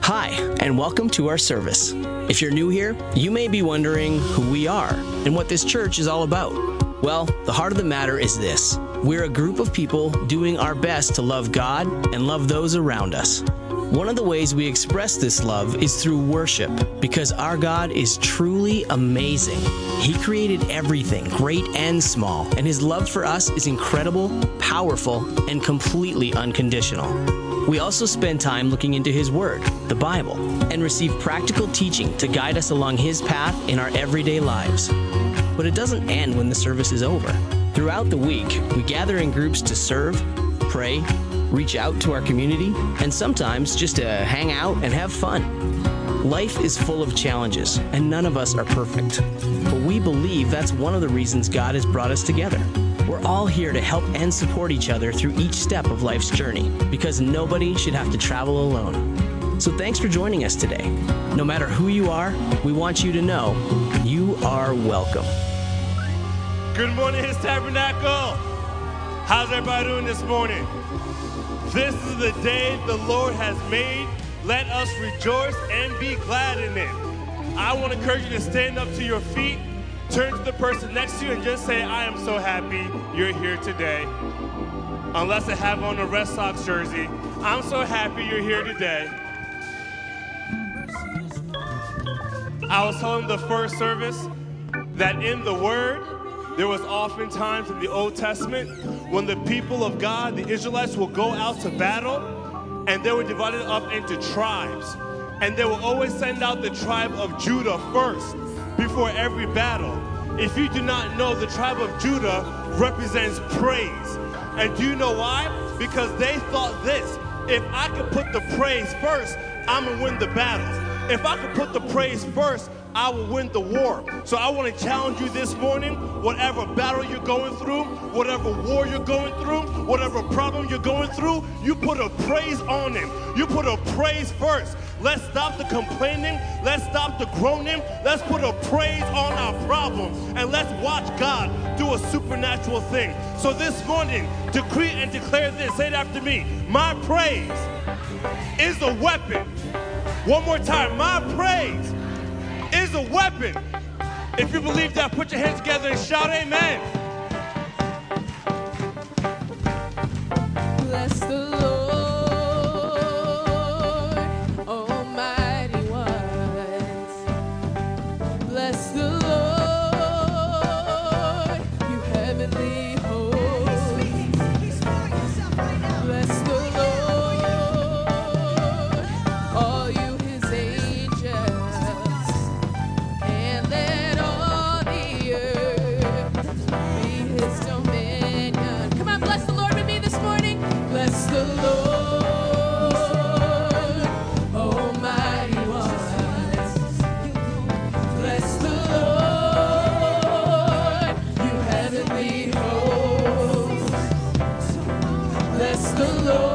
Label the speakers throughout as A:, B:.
A: Hi, and welcome to our service. If you're new here, you may be wondering who we are and what this church is all about. Well, the heart of the matter is this. We're a group of people doing our best to love God and love those around us. One of the ways we express this love is through worship, because our God is truly amazing. He created everything, great and small, and His love for us is incredible, powerful, and completely unconditional. We also spend time looking into His Word, the Bible, and receive practical teaching to guide us along His path in our everyday lives. But it doesn't end when the service is over. Throughout the week, we gather in groups to serve, pray, reach out to our community, and sometimes just to hang out and have fun. Life is full of challenges, and none of us are perfect. But we believe that's one of the reasons God has brought us together. We're all here to help and support each other through each step of life's journey, because nobody should have to travel alone. So thanks for joining us today. No matter who you are, we want you to know you are welcome.
B: Good morning, His Tabernacle. How's everybody doing this morning? This is the day the Lord has made. Let us rejoice and be glad in it. I want to encourage you to stand up to your feet, turn to the person next to you, and just say, I am so happy you're here today. Unless I have on a Red Sox jersey, I'm so happy you're here today. I was telling the first service that in the Word, there was oftentimes in the Old Testament when the people of God, the Israelites, will go out to battle, and they were divided up into tribes. And they will always send out the tribe of Judah first before every battle. If you do not know, the tribe of Judah represents praise. And do you know why? Because they thought this: if I could put the praise first, I'm going to win the battles. If I could put the praise first, I will win the war. So I want to challenge you this morning, whatever battle you're going through, whatever war you're going through, whatever problem you're going through, you put a praise on Him. You put a praise first. Let's stop the complaining. Let's stop the groaning. Let's put a praise on our problem. And let's watch God do a supernatural thing. So this morning, decree and declare this. Say it after me. My praise is a weapon. One more time. My praise is a weapon. If you believe that, put your hands together and shout amen.
C: Bless the Lord, Almighty ones. Bless the Lord, you heavenly hosts. Bless the Lord, all you His angels. And let all the earth be His dominion. Come on, bless the Lord with me this morning. Bless the Lord, Almighty ones. Bless the Lord, you heavenly hosts. Bless the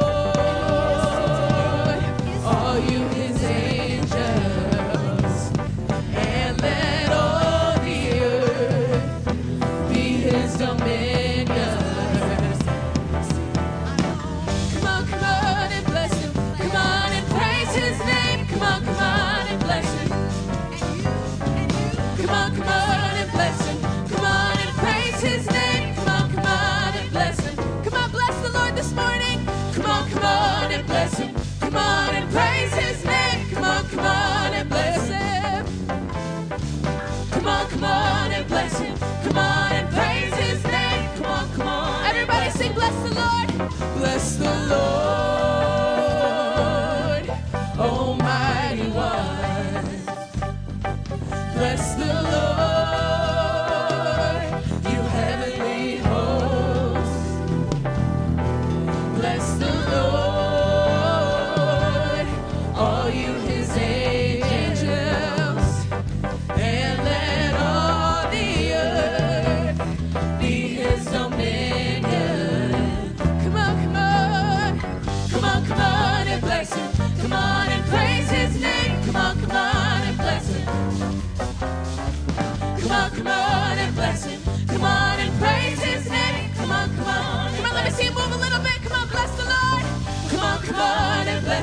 C: Lord, all you His angels. And let all the earth be His dominion. Come on and bless Him. Come on and praise His name. Come on and bless Him. Come on and bless Him. Come on and praise His name. Come on and bless Him. Come on, bless the Lord this morning. Come on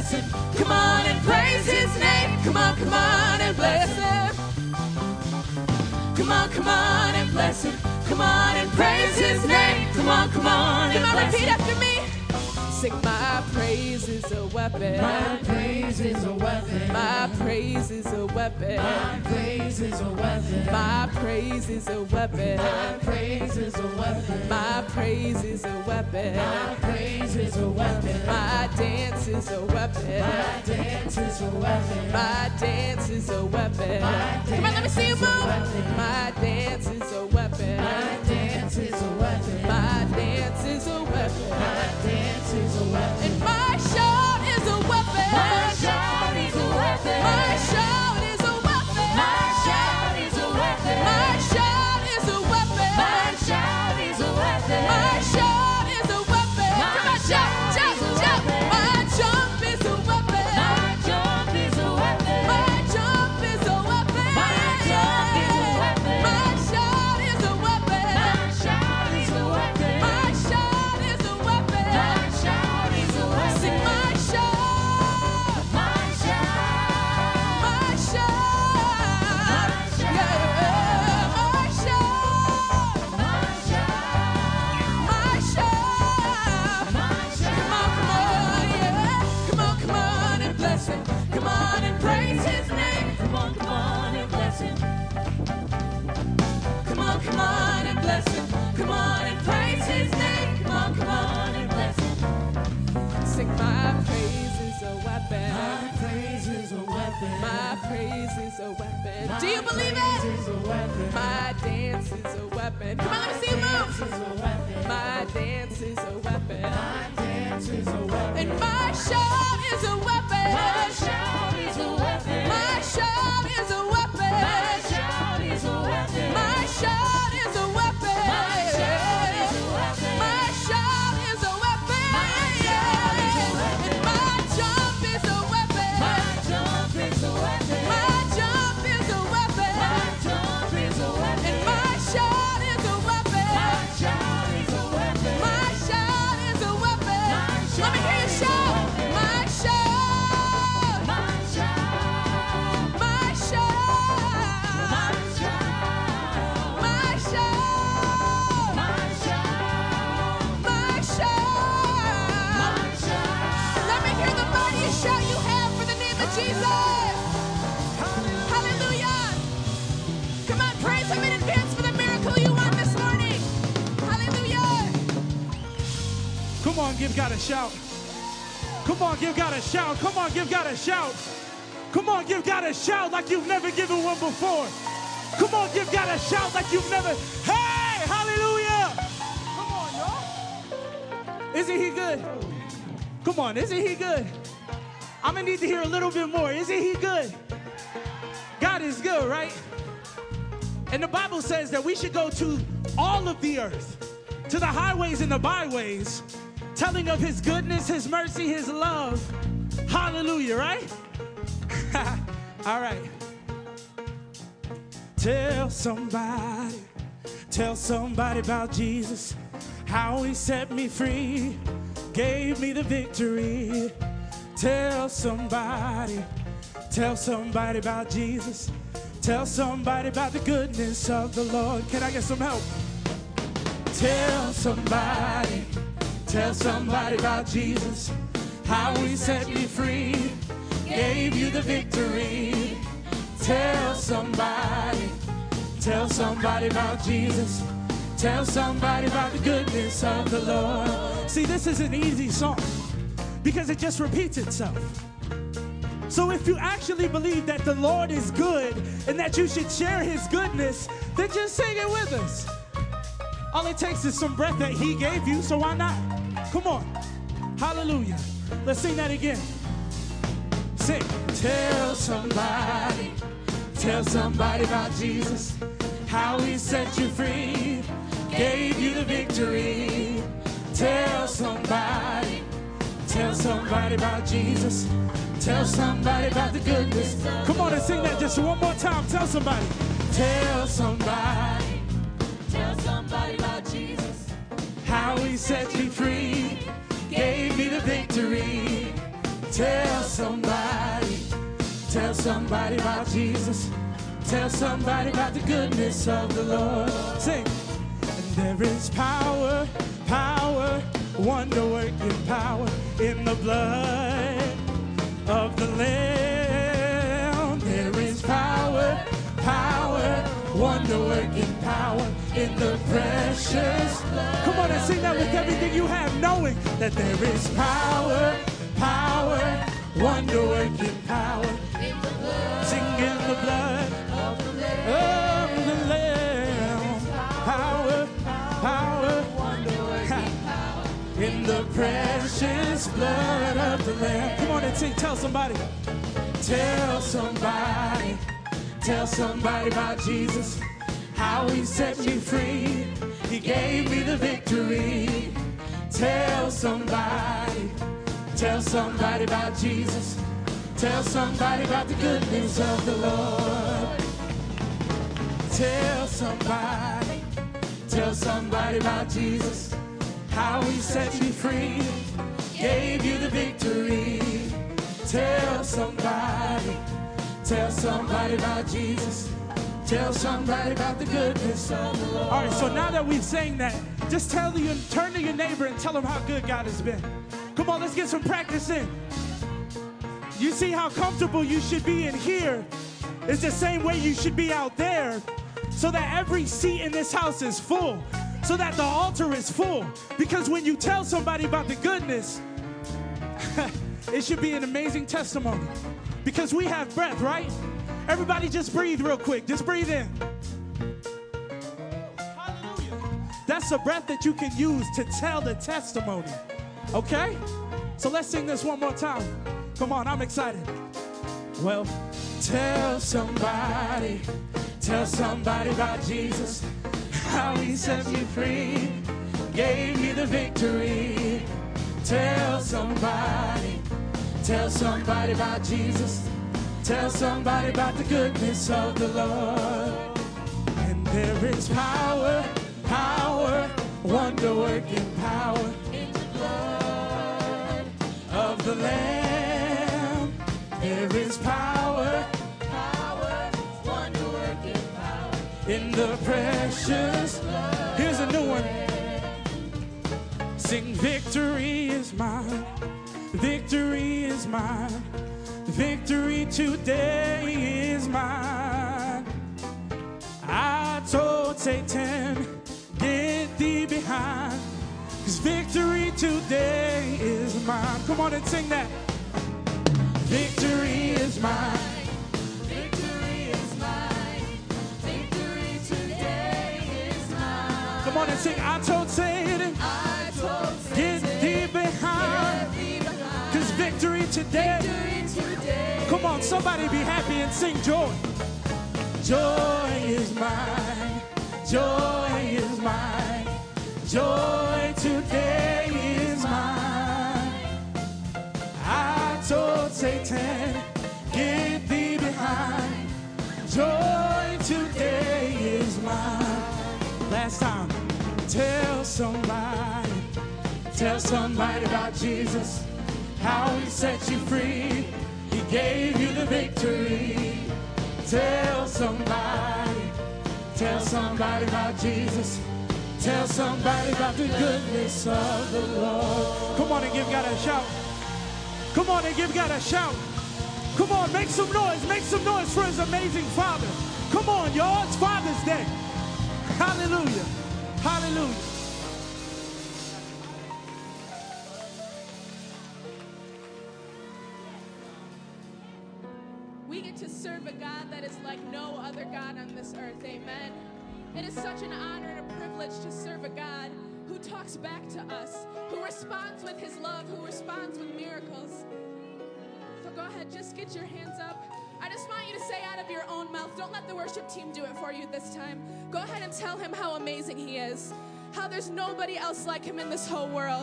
C: bless him. Come on and praise his name. Come on and bless him. Come on and bless him. Come on and praise his name. Come on and bless him. Repeat after me. Sing, my praise is a weapon. My praise is a weapon. My praise is a weapon. My praise is a weapon. My praise is a weapon. My praise is a weapon. My praise is a weapon. My praise is a weapon. My dance is a weapon. My dance is a weapon. My dance is a weapon. Come on, let me see you move. My dance is a weapon. My dance is a weapon. My dance is a weapon. My dance is a weapon. And my shout is a weapon. My shout is a weapon. My shout is a weapon. My shout is a weapon. My shout is a weapon. My shout is a weapon. My shout is a weapon. Come on, jump. My jump is a weapon. My jump is a weapon. My jump is a weapon. My jump is a weapon. My shout is a weapon. My shout is a weapon. My shout is a weapon. My shout is a weapon. Sing my shout. My shout. My shout. My shout. Yeah. My shout. My shout. My shout. My shout. Come on, yeah. Come on and bless him. Come on and praise his name. Come on and bless him. Come on and bless him. Come on and praise his name. Come on and bless him. Sing, my praise is a weapon. My praise is a weapon. My praise is a weapon. Do you believe it? My dance is a weapon. Come on, let me see you move. My dance is a weapon. My dance is a weapon. And my shout is a weapon. My shout is a weapon. My shout is a weapon. My shout is a weapon. My shout is a weapon. My shout is a weapon. My shout is a weapon. And my jump is a weapon. My jump is a weapon. My jump is a weapon. My jump is a weapon. And my shout is a weapon. My shout is a weapon. My shout is a weapon. Let me hear you shout. My shout. My shout. My shout. My shout. My shout. My shout. My shout. Let me hear the mighty shout you have for the name of Jesus. Hallelujah. Come on, praise him in advance for the miracle you want this morning. Hallelujah.
D: Come on, give God a shout. Come on, give God a shout. Come on, give God a shout. Come on, give God a shout like you've never given one before. Come on, give God a shout like you've never. Hey, hallelujah. Come on, y'all. Isn't he good? Come on, isn't he good? I'm going to need to hear a little bit more. Isn't he good? God is good, right? And the Bible says that we should go to all of the earth, to the highways and the byways, telling of his goodness, his mercy, his love. Hallelujah, right? All right. Tell somebody about Jesus, how he set me free, gave me the victory. Tell somebody about Jesus. Tell somebody about the goodness of the Lord. Can I get some help? Tell somebody about Jesus, how he set me free, gave you the victory. Tell somebody about Jesus. Tell somebody about the goodness of the Lord. See, this is an easy song because it just repeats itself. So if you actually believe that the Lord is good and that you should share his goodness, then just sing it with us. All it takes is some breath that he gave you, so why not? Come on. Hallelujah. Let's sing that again. Sing. Tell somebody about Jesus, how he set you free, gave you the victory. Tell somebody about Jesus. Tell somebody about the goodness. Come on and sing that just one more time. Tell somebody. Tell somebody about Jesus, how he set you free, gave me the victory. Tell somebody about Jesus. Tell somebody about the goodness of the Lord. Sing. And there is power, wonder-working power in the blood of the Lamb. There is power, wonder-working power in the precious blood. Come on and sing that with everything you have, knowing that there is power, wonder-working power. Sing in the blood of the Lamb. Power, wonder-working power in the precious blood of the Lamb. Come on and sing. Tell somebody. Tell somebody about Jesus. How he set me free. He gave me the victory. Tell somebody about Jesus. Tell somebody about the goodness of the Lord. Tell somebody about Jesus. How he set you free, gave you the victory. Tell somebody about Jesus. Tell somebody about the goodness of the Lord. All right, so now that we've sang that, just turn to your neighbor and tell him how good God has been. Come on, let's get some practice in. You see how comfortable you should be in here. It's the same way you should be out there, so that every seat in this house is full, so that the altar is full. Because when you tell somebody about the goodness, it should be an amazing testimony. Because we have breath, right? Everybody just breathe real quick. Just breathe in. Hallelujah. That's the breath that you can use to tell the testimony. Okay? So let's sing this one more time. Come on, I'm excited. Well, tell somebody about Jesus, how he set you free, gave you the victory. Tell somebody about Jesus. Tell somebody about the goodness of the Lord. And there is power, wonder-working power in the blood of the Lamb. There is power, wonder-working power in the precious blood. Here's a new one. Sing, victory is mine. Victory is mine. Victory today is mine. I told Satan, get thee behind, 'cause victory today is mine. Come on and sing that. Victory is mine. Victory is mine. Victory today is mine. Come on and sing. I told Satan, get thee behind, 'cause victory today. Come on, somebody be happy and sing joy. Joy is mine. Joy is mine. Joy today is mine. I told Satan, get thee behind. Joy today is mine. Last time. Tell somebody about Jesus, how he set you free. He gave you the victory. Tell somebody about Jesus. Tell somebody about the goodness of the Lord. Come on and give God a shout. Come on and give God a shout. Come on, make some noise. Make some noise for his amazing Father. Come on, y'all. It's Father's Day. Hallelujah. Hallelujah.
C: We get to serve a God that is like no other God on this earth. Amen. It is such an honor and a privilege to serve a God who talks back to us, who responds with his love, who responds with miracles. So go ahead, just get your hands up. I just want you to say out of your own mouth, don't let the worship team do it for you this time. Go ahead and tell him how amazing he is, how there's nobody else like him in this whole world.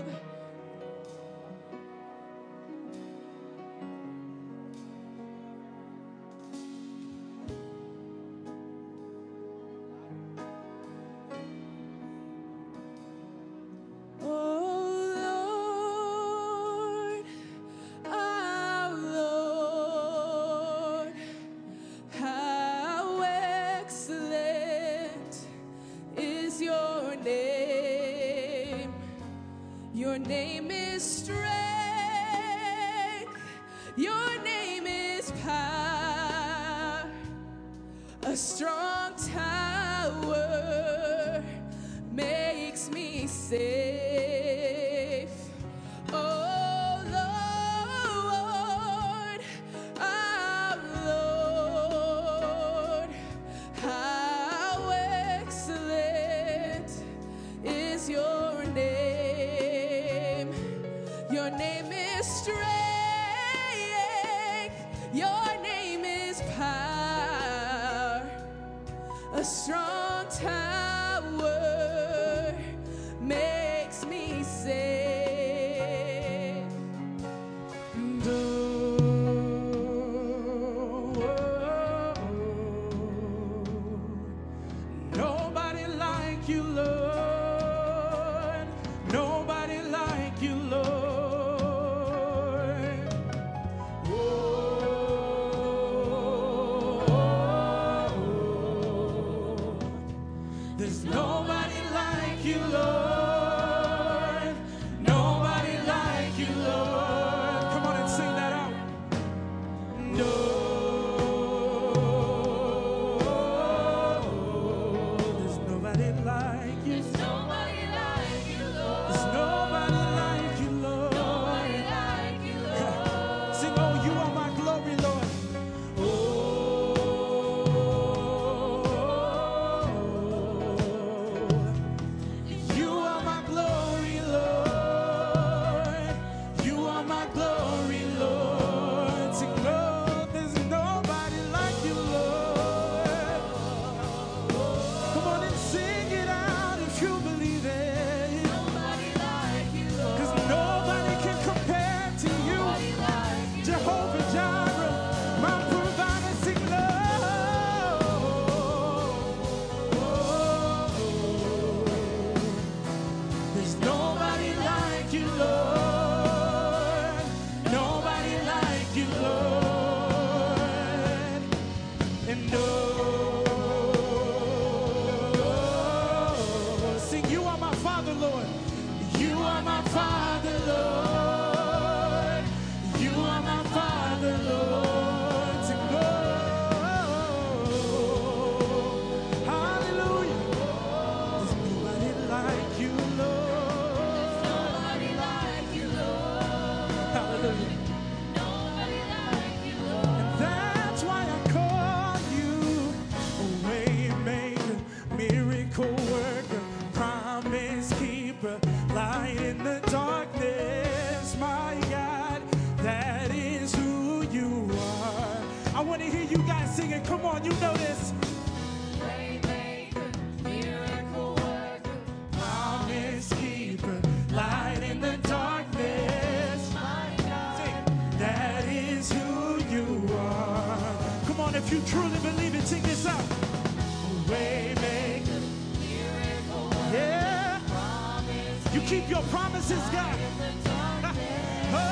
C: Oh Lord, I Your name is strength. Your name is power. A strong tower makes me safe. Oh Lord, our Lord, how excellent is your name. Your name is strength. Your name is power. A strong tower makes me safe.
D: And nobody like you, Lord. Nobody like you, Lord. There's nobody like you, Lord. Nobody like you, Lord. Come on and sing that out. No. There's nobody like you.
C: There's nobody like you, Lord.
D: There's nobody like you, Lord.
C: Nobody like you, Lord.
D: Sing, oh, you are my glory, Lord. You are my glory, Lord. You are my glory, Lord. Sing, Lord, there's nobody like you, Lord. Come on and sing it out if you believe it.
C: Nobody like you, Lord.
D: 'Cause nobody can compare to you.
C: Nobody like you,
D: Jehovah Jireh, my provider, sing Lord. There's nobody like you, Lord. Nobody like you, Lord. And sing, you are my Father, Lord. You are my Father, Lord. You are my Father, Lord. Sing, hallelujah. There's nobody like you, Lord.
C: nobody like you, Lord.
D: Hallelujah.
C: Nobody like you, Lord.
D: That's why I call you a way maker, miracle worker, promise keeper, light in the darkness. My God, that is who you are. I want to hear you guys singing. Come on, you know this.
C: Waymaker, miracle worker,
D: Promise keeper, light in the darkness.
C: my God.
D: Sing, that is who you are. Come on, if you truly believe it, sing this out. Waymaker,
C: Miracle worker,
D: yeah.
C: promise
D: You keep your promises, God.
C: in the darkness.
D: Oh,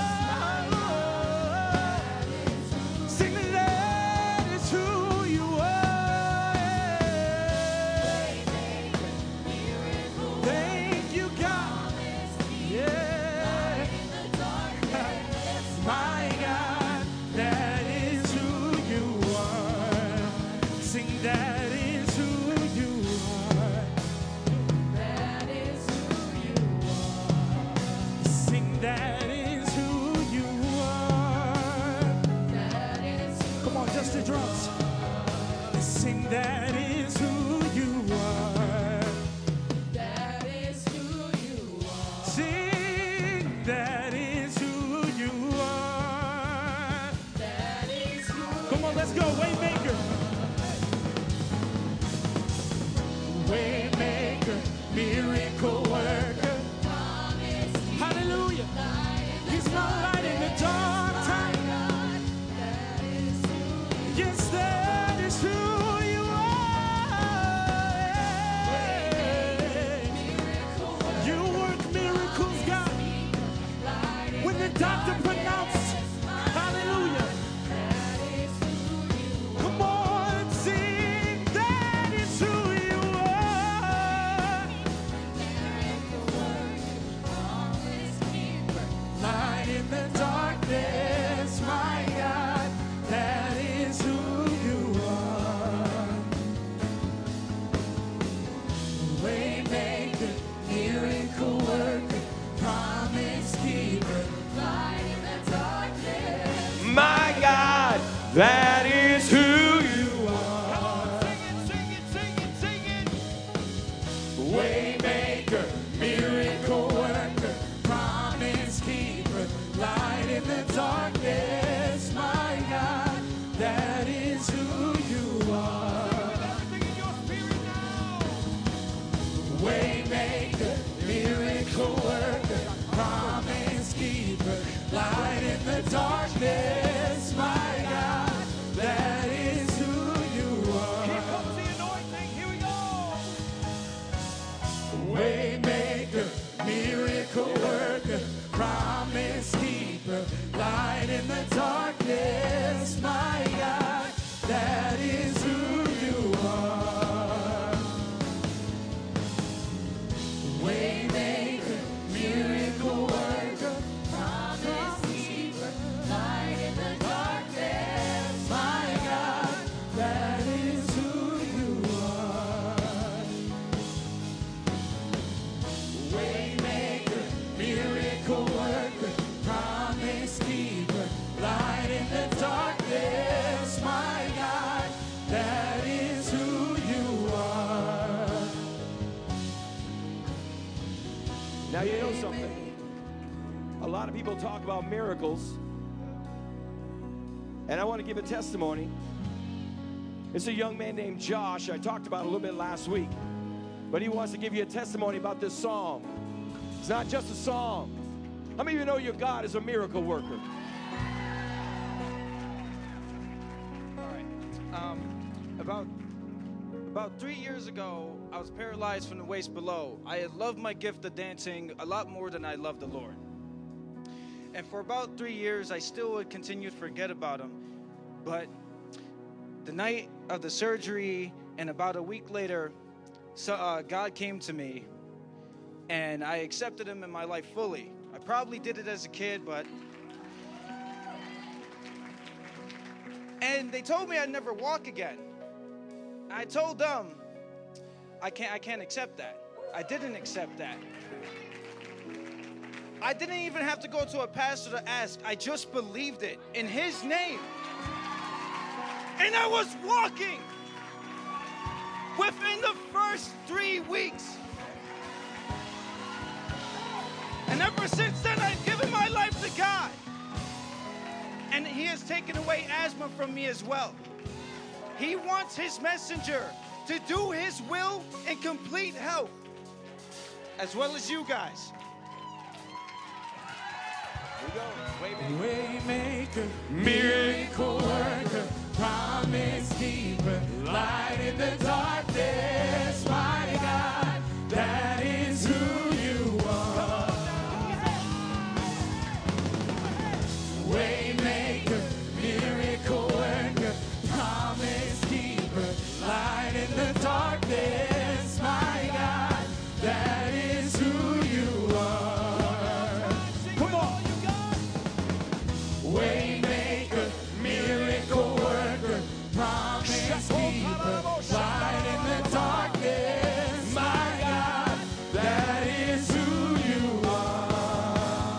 D: sing, that is who you are.
C: Waymaker, miracle worker,
D: Thank you, God. Yeah.
C: in the darkness.
D: My God, that is who you are. Sing, that is who you are.
C: That is who you are.
D: Sing, that is who you are.
C: That is who
D: Come on, just the drums. Sing, that is who you are.
C: that is who you are.
D: Sing, that is who you are.
C: That is who
D: Come on, let's go, Waymaker. Waymaker, miracle worker.
C: promise
D: Hallelujah.
C: light in the
D: He's my light in the dark time.
C: God. That is who
D: Yes, that is who you are.
C: miracle worker,
D: You work miracles, God.
C: light in
D: When the doctor pronounced, hallelujah.
C: that is who you
D: Come on, sing, that is who you are.
C: miracle worker, promise
E: That is who you are. Waymaker, miracle worker, promise keeper, light in the darkness, my God. That is who you are. Waymaker, miracle worker, promise keeper, light in the darkness, my God. That is who you are. Here comes the anointing. Here we go. Waymaker, miracle worker, promise keeper, light in the darkness, my God. That is who you are. Waymaker, miracle worker, promise keeper, light in the darkness, my God. That is who you are. Waymaker, miracle worker, promise keeper, light in the darkness, my God. That is who you are. Now you know something. A lot of people talk about miracles, and I want to give a testimony. It's a young man named Josh. I talked about it a little bit last week, but he wants to give you a testimony about this song. It's not just a song. How many of you know your God is a miracle worker?
F: All right. About 3 years ago, I was paralyzed from the waist below. I had loved my gift of dancing a lot more than I loved the Lord. And for about 3 years, I still would continue to forget about him. But the night of the surgery and about a week later, God came to me, and I accepted him in my life fully. I probably did it as a kid, but... And they told me I'd never walk again. I told them, I can't accept that. I didn't accept that. I didn't even have to go to a pastor to ask. I just believed it in his name. And I was walking within the first 3 weeks. And ever since then, I've given my life to God. And he has taken away asthma from me as well. He wants his messenger to do his will in complete health, as well as you guys.
E: Here we go.
D: Waymaker, miracle worker, promise keeper, light in the darkness, my God. That is who you are. Waymaker, miracle worker, promise keeper, light in the darkness, my God. That is who you are. Come on. Waymaker, miracle worker, promise keeper, light in the darkness, my God. That is who you are.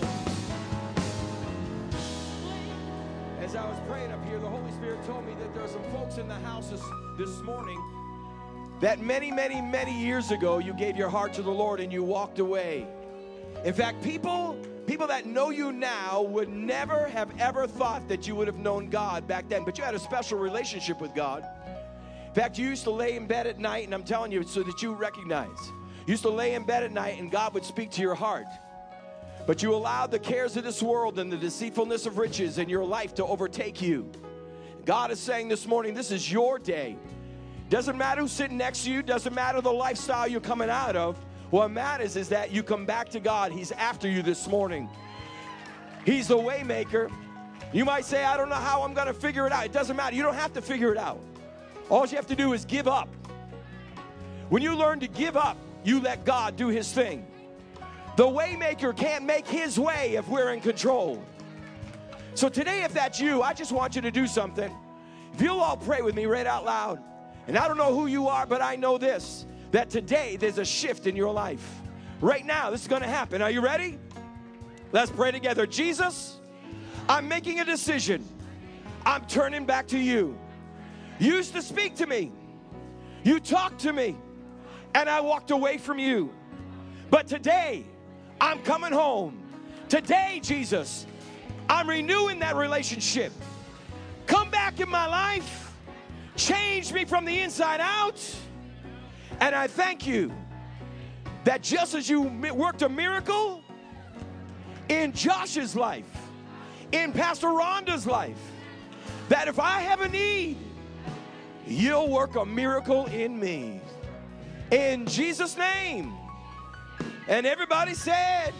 E: As I was praying up here, the Holy Spirit told me that there are some folks in the house this morning that many, many, many years ago you gave your heart to the Lord and you walked away. In fact, people that know you now would never have ever thought that you would have known God back then, but you had a special relationship with God. In fact, you used to lay in bed at night, and I'm telling you so that you recognize. You used to lay in bed at night and God would speak to your heart. But you allowed the cares of this world and the deceitfulness of riches in your life to overtake you. God is saying this morning, this is your day. Doesn't matter who's sitting next to you, doesn't matter the lifestyle you're coming out of. What matters is that you come back to God. He's after you this morning. He's the way maker. You might say, I don't know how I'm going to figure it out. It doesn't matter. You don't have to figure it out. All you have to do is give up. When you learn to give up, you let God do his thing. The way maker can't make his way if we're in control. So today, if that's you, I just want you to do something. If you'll all pray with me right out loud. And I don't know who you are, but I know this, that today there's a shift in your life. Right now, this is going to happen. Are you ready? Let's pray together. Jesus, I'm making a decision I'm turning back to you. You used to speak to me. You talked to me. And I walked away from you. But today, I'm coming home. Today, Jesus, I'm renewing that relationship. Come back in my life. Change me from the inside out. And I thank you that just as you worked a miracle in Josh's life, in Pastor Rhonda's life, that if I have a need, you'll work a miracle in me. In Jesus' name. And everybody said,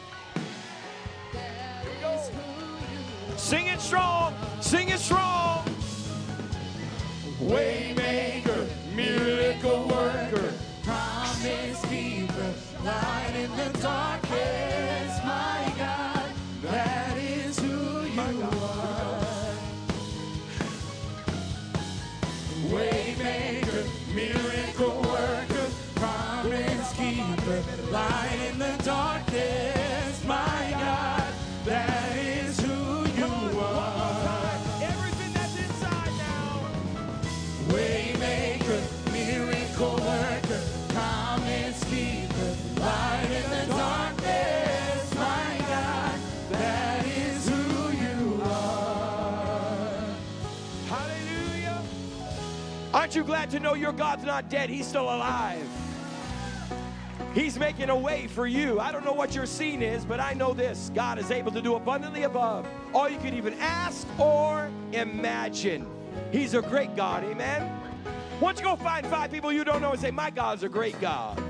E: sing it strong, sing it strong. Waymaker, miracle worker, promise keeper, light in the darkness, my God, that is who you are. Waymaker, miracle worker, promise keeper, light in the darkness, my God, that is who you are. Everything that's inside now. Waymaker, miracle worker, promise keeper, light in the darkness, my God, that is who you are. Hallelujah. Aren't you glad to know your God's not dead? He's still alive. He's making a way for you. I don't know what your scene is, but I know this. God is able to do abundantly above all you could even ask or imagine. He's a great God, amen? Why don't you go find 5 people you don't know and say, my God's a great God.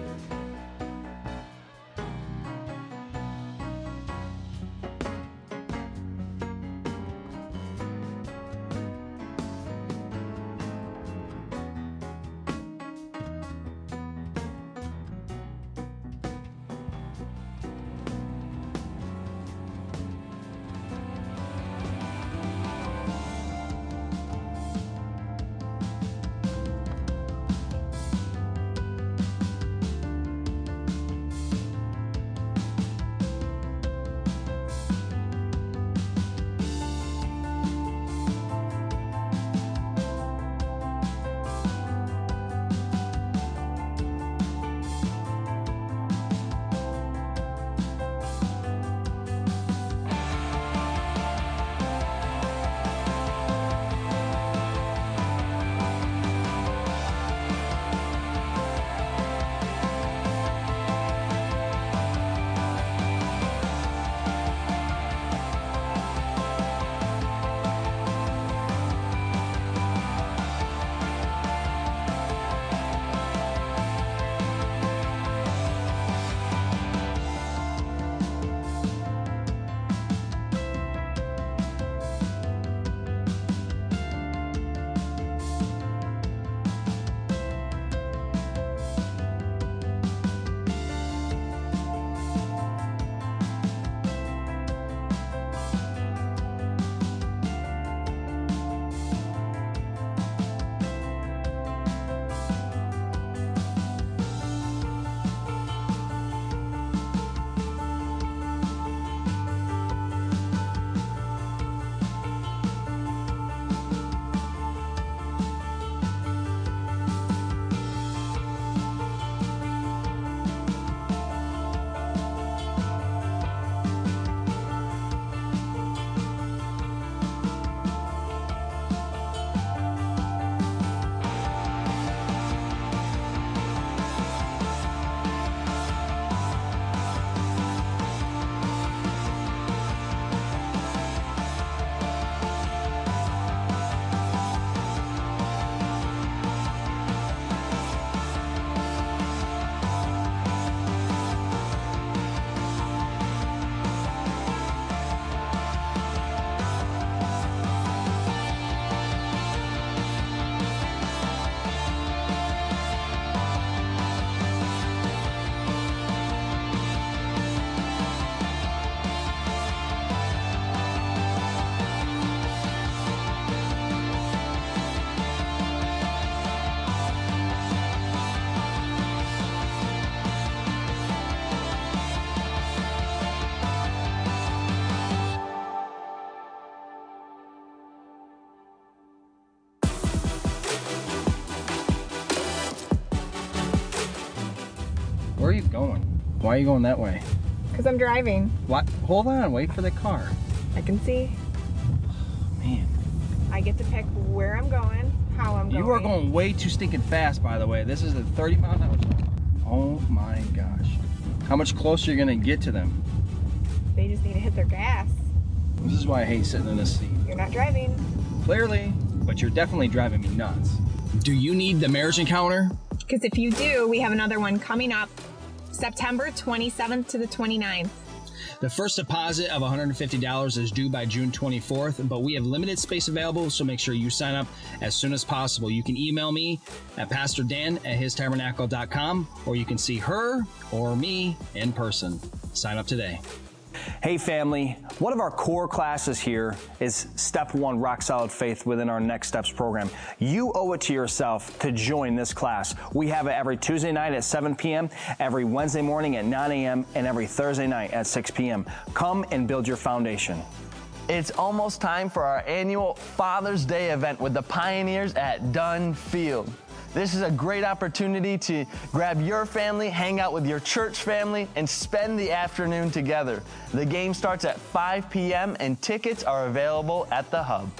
G: you going? Why are you going that way?
H: Because I'm driving.
G: What? Hold on, wait for the car.
H: I can see.
G: Man.
H: I get to pick where I'm going, how I'm going.
G: You are going way too stinking fast, by the way. This is a 30-mile-an-hour zone. Oh my gosh. How much closer are you going to get to them?
H: They just need to hit their gas.
G: This is why I hate sitting in this seat.
H: You're not driving.
G: Clearly, but you're definitely driving me nuts.
A: Do you need the marriage encounter?
H: Because if you do, we have another one coming up September 27th to the 29th.
A: The first deposit of $150 is due by June 24th, but we have limited space available, so make sure you sign up as soon as possible. You can email me at pastordan@histabernacle.com, or you can see her or me in person. Sign up today.
I: Hey family, one of our core classes here is Step 1 Rock Solid Faith within our Next Steps program. You owe it to yourself to join this class. We have it every Tuesday night at 7 p.m., every Wednesday morning at 9 a.m., and every Thursday night at 6 p.m. Come and build your foundation.
J: It's almost time for our annual Father's Day event with the Pioneers at Dunn Field. This is a great opportunity to grab your family, hang out with your church family, and spend the afternoon together. The game starts at 5 p.m. and tickets are available at the Hub.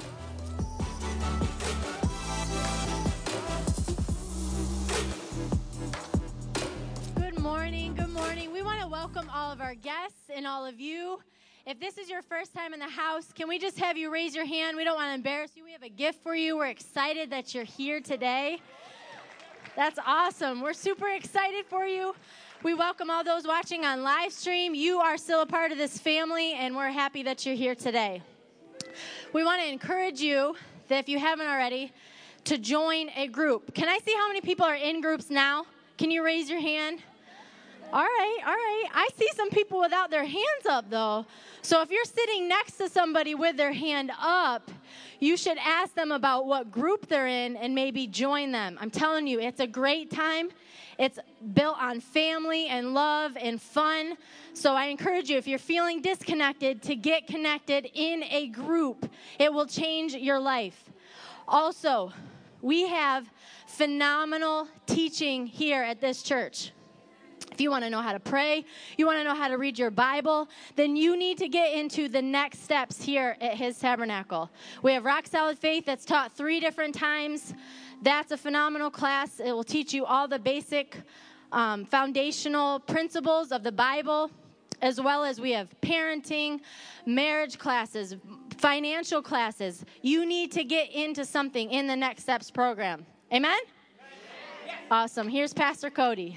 K: Good morning, good morning. We want to welcome all of our guests and all of you. If this is your first time in the house, can we just have you raise your hand? We don't want to embarrass you. We have a gift for you. We're excited that you're here today. That's awesome. We're super excited for you. We welcome all those watching on live stream. You are still a part of this family, and we're happy that you're here today. We want to encourage you that if you haven't already, to join a group. Can I see how many people are in groups now? Can you raise your hand? All right. I see some people without their hands up, though. So if you're sitting next to somebody with their hand up, you should ask them about what group they're in and maybe join them. I'm telling you, it's a great time. It's built on family and love and fun. So I encourage you, if you're feeling disconnected, to get connected in a group. It will change your life. Also, we have phenomenal teaching here at this church. If you want to know how to pray, you want to know how to read your Bible, then you need to get into the next steps here at His Tabernacle. We have Rock Solid Faith that's taught 3 different times. That's a phenomenal class. It will teach you all the basic foundational principles of the Bible, as well as we have parenting, marriage classes, financial classes. You need to get into something in the Next Steps program. Amen? Yes. Awesome. Here's Pastor Cody.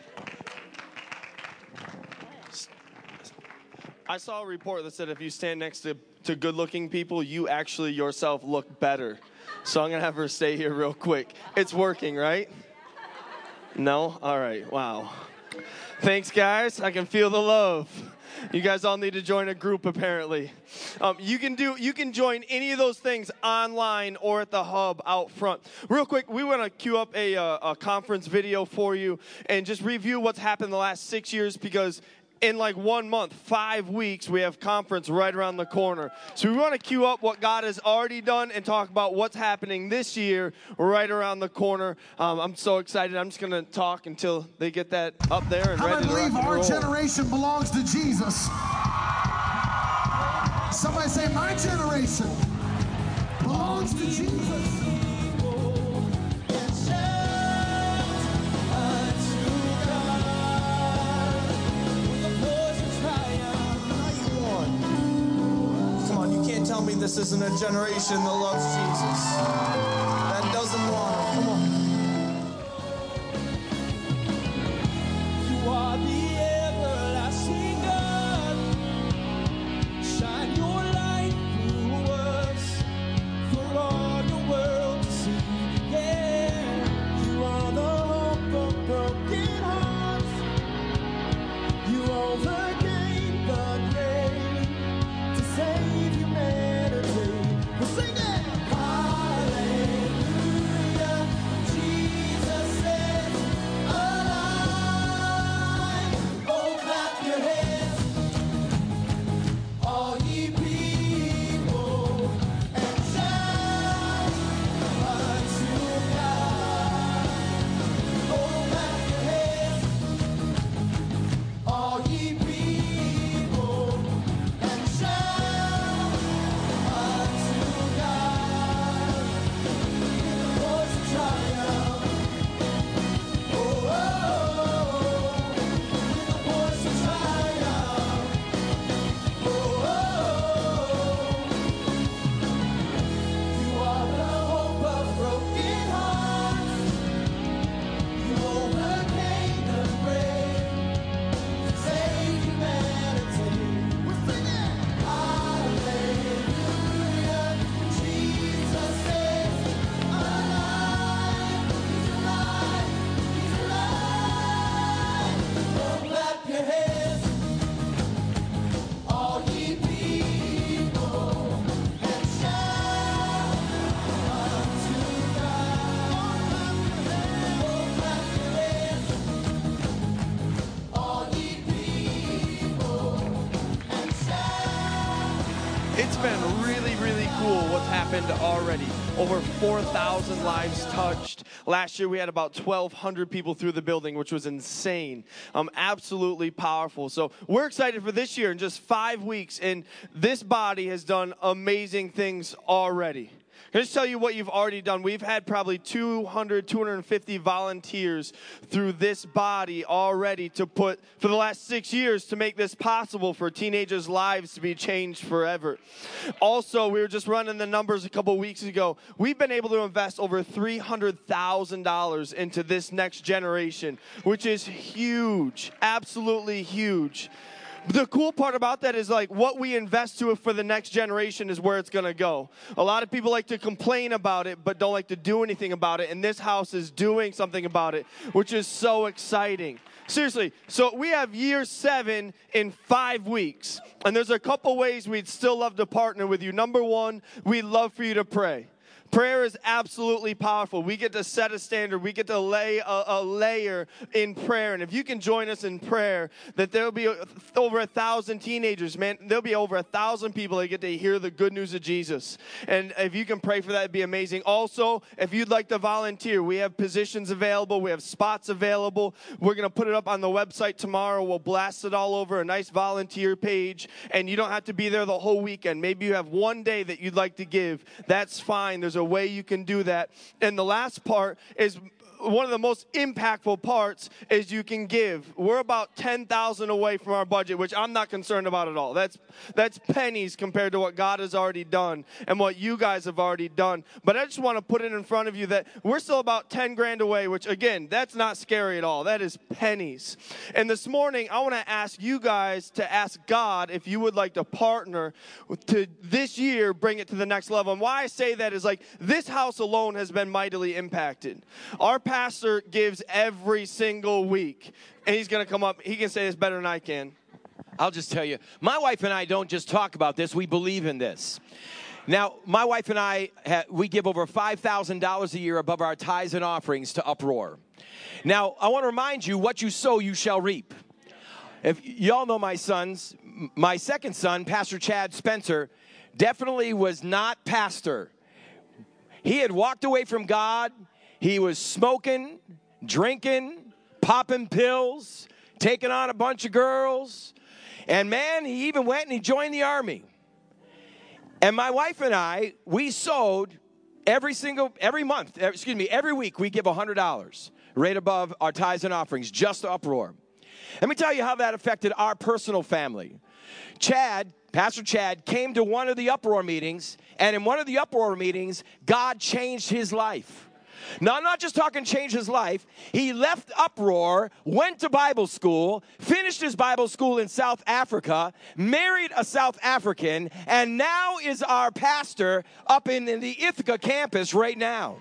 B: I saw a report that said if you stand next to good-looking people, you actually yourself look better. So I'm going to have her stay here real quick. It's working, right? No? All right. Wow. Thanks, guys. I can feel the love. You guys all need to join a group, apparently. You can join any of those things online or at the Hub out front. Real quick, we want to queue up a conference video for you and just review what's happened the last 6 years, because in like 1 month, 5 weeks, we have conference right around the corner. So we want to queue up what God has already done and talk about what's happening this year right around the corner. I'm so excited. I'm just going to talk until they get that up there and ready to rock and roll.
L: I believe our generation belongs to Jesus. Somebody say, my generation belongs to Jesus.
M: Tell me this isn't a generation that loves Jesus, that doesn't want him. Come on. You are the everlasting God. Shine your light through us for all the world to see. Yeah, you are the hope of broken hearts. You overcame the grave to save humanity. We'll sing it. Hallelujah.
E: It's been really, really cool what's happened already. Over 4,000 lives touched. Last year we had about 1,200 people through the building, which was insane. Absolutely powerful. So we're excited for this year. In just 5 weeks, and this body has done amazing things already. Can I just tell you what you've already done? We've had probably 250 volunteers through this body already for the last 6 years to make this possible for teenagers' lives to be changed forever. Also, we were just running the numbers a couple weeks ago. We've been able to invest over $300,000 into this next generation, which is huge, absolutely huge. The cool part about that is like what we invest to it for the next generation is where it's going to go. A lot of people like to complain about it but don't like to do anything about it, and this house is doing something about it, which is so exciting. Seriously, so we have year 7 in 5 weeks, and there's a couple ways we'd still love to partner with you. Number one, we'd love for you to pray. Prayer is absolutely powerful. We get to set a standard. We get to lay a layer in prayer. And if you can join us in prayer, that there will be over 1,000 teenagers, man. There'll be over 1,000 people that get to hear the good news of Jesus. And if you can pray for that, it'd be amazing. Also, if you'd like to volunteer, we have positions available. We have spots available. We're going to put it up on the website tomorrow. We'll blast it all over, a nice volunteer page. And you don't have to be there the whole weekend. Maybe you have one day that you'd like to give. That's fine. There's a way you can do that. And the last part is one of the most impactful parts is you can give. We're about $10,000 away from our budget, which I'm not concerned about at all. That's pennies compared to what God has already done and what you guys have already done. But I just want to put it in front of you that we're still about 10 grand away, which again, that's not scary at all. That is pennies. And this morning, I want to ask you guys to ask God if you would like to partner to this year bring it to the next level. And why I say that is like this house alone has been mightily impacted. Our pastor gives every single week, and he's going to come up. He can say this better than I can.
N: I'll just tell you, my wife and I don't just talk about this, we believe in this. Now, my wife and I, we give over $5,000 a year above our tithes and offerings to Uproar. Now, I want to remind you, what you sow, you shall reap. If y'all know my sons, my second son, Pastor Chad Spencer, definitely was not pastor. He had walked away from God. He was smoking, drinking, popping pills, taking on a bunch of girls. And man, he even went and he joined the army. And my wife and I, we sowed every week we give $100 right above our tithes and offerings, just to Uproar. Let me tell you how that affected our personal family. Pastor Chad came to one of the Uproar meetings, and in one of the Uproar meetings, God changed his life. Now, I'm not just talking change his life. He left Uproar, went to Bible school, finished his Bible school in South Africa, married a South African, and now is our pastor up in the Ithaca campus right now.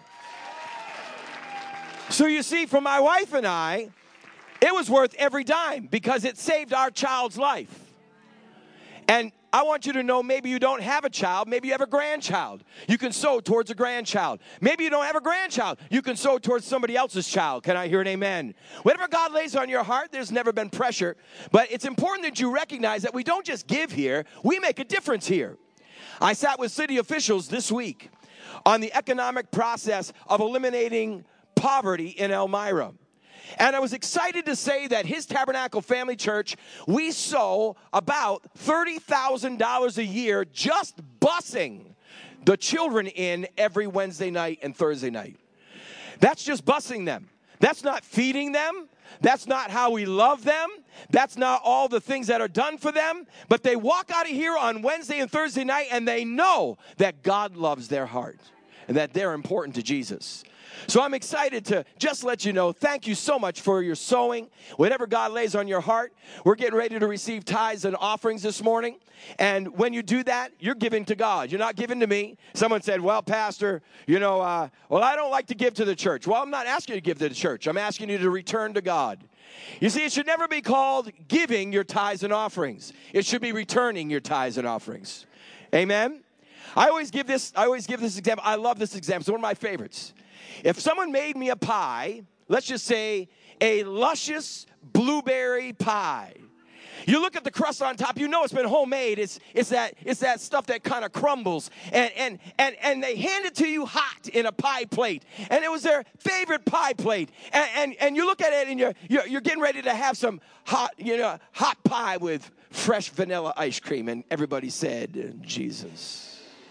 N: So you see, for my wife and I, it was worth every dime because it saved our child's life. And I want you to know, maybe you don't have a child, maybe you have a grandchild. You can sow towards a grandchild. Maybe you don't have a grandchild. You can sow towards somebody else's child. Can I hear an amen? Whatever God lays on your heart, there's never been pressure. But it's important that you recognize that we don't just give here, we make a difference here. I sat with city officials this week on the economic process of eliminating poverty in Elmira. And I was excited to say that His Tabernacle Family Church, we sow about $30,000 a year just busing the children in every Wednesday night and Thursday night. That's just busing them. That's not feeding them. That's not how we love them. That's not all the things that are done for them. But they walk out of here on Wednesday and Thursday night and they know that God loves their heart and that they're important to Jesus. So I'm excited to just let you know, thank you so much for your sowing. Whatever God lays on your heart, we're getting ready to receive tithes and offerings this morning. And when you do that, you're giving to God. You're not giving to me. Someone said, well, Pastor, I don't like to give to the church. Well, I'm not asking you to give to the church. I'm asking you to return to God. You see, it should never be called giving your tithes and offerings. It should be returning your tithes and offerings. Amen? I always give this example. I love this example. It's one of my favorites. If someone made me a pie, let's just say a luscious blueberry pie, You look at the crust on top, you know it's been homemade. It's that stuff that kind of crumbles. And they hand it to you hot in a pie plate. And it was their favorite pie plate. And you look at it and you're getting ready to have some hot pie with fresh vanilla ice cream. And everybody said, Jesus.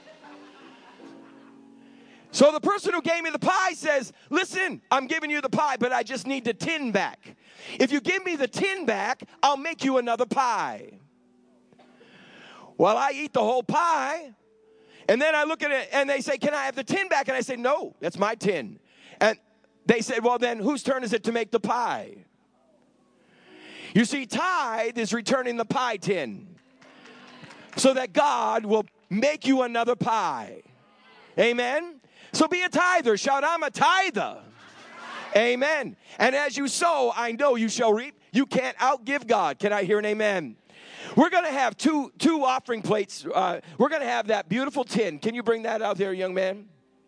N: So the person who gave me the pie says, listen, I'm giving you the pie, but I just need the tin back. If you give me the tin back, I'll make you another pie. Well, I eat the whole pie, and then I look at it, and they say, can I have the tin back? And I say, no, that's my tin. And they said, well, then whose turn is it to make the pie? You see, tithe is returning the pie tin so that God will make you another pie. Amen? So be a tither. Shout, I'm a tither. Amen. And as you sow, I know you shall reap. You can't outgive God. Can I hear an amen? We're going to have two offering plates. We're going to have that beautiful tin. Can you bring that out there, young man?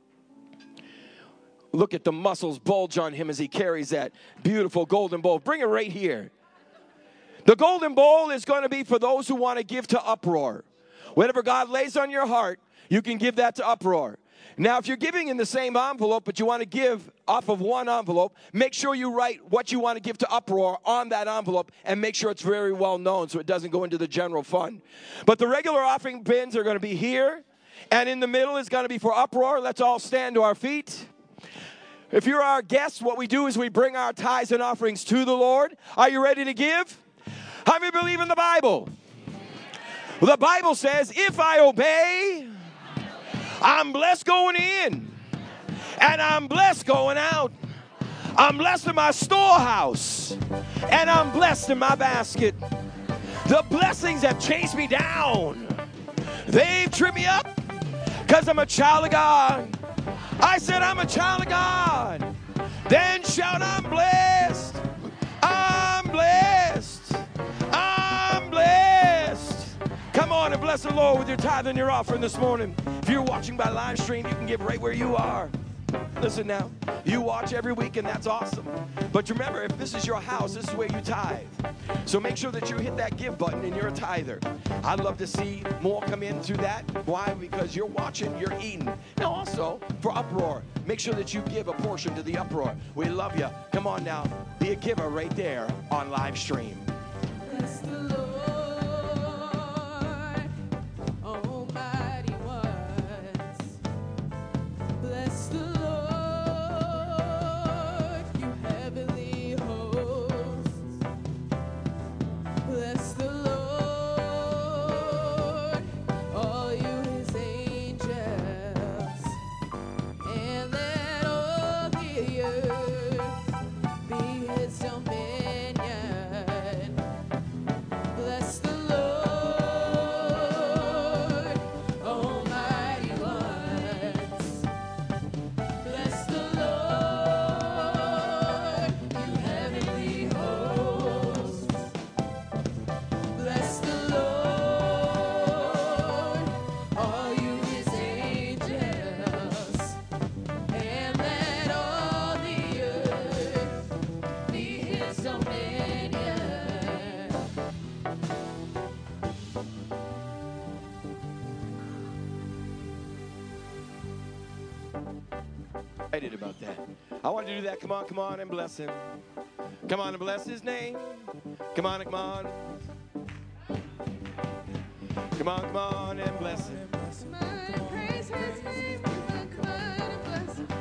N: Look at the muscles bulge on him as he carries that beautiful golden bowl. Bring it right here. The golden bowl is going to be for those who want to give to Uproar. Whatever God lays on your heart, you can give that to Uproar. Now, if you're giving in the same envelope, but you want to give off of one envelope, make sure you write what you want to give to Uproar on that envelope and make sure it's very well known so it doesn't go into the general fund. But the regular offering bins are going to be here, and in the middle is going to be for Uproar. Let's all stand to our feet. If you're our guest, what we do is we bring our tithes and offerings to the Lord. Are you ready to give? How many believe in the Bible? Well, the Bible says, if I obey, I'm blessed going in, and I'm blessed going out. I'm blessed in my storehouse, and I'm blessed in my basket. The blessings have chased me down. They've tripped me up because I'm a child of God. I said I'm a child of God. Then shout, I'm blessed. I'm blessed. I'm blessed. Come on and bless the Lord with your tithe and your offering this morning. If you're watching by live stream, you can give right where you are. Listen now, you watch every week and that's awesome. But remember, if this is your house, this is where you tithe. So make sure that you hit that give button and you're a tither. I'd love to see more come in through that. Why? Because you're watching, you're eating. Now also, for Uproar, make sure that you give a portion to the Uproar. We love you. Come on now, be a giver right there on live stream.
C: Bless the Lord, Almighty ones. Bless the Lord, you heavenly hosts. Bless the Lord, all you his angels, and let all the earth be his dominion. Bless the Lord, Almighty ones. Bless the Lord, you heavenly hosts. Bless the Lord, all you his angels, and let all the earth be his dominion.
N: Excited about that. I want to do that. Come on and bless him. Come on and bless his name. Come on. Come on and bless him.
C: Praise his name. Come on and bless him.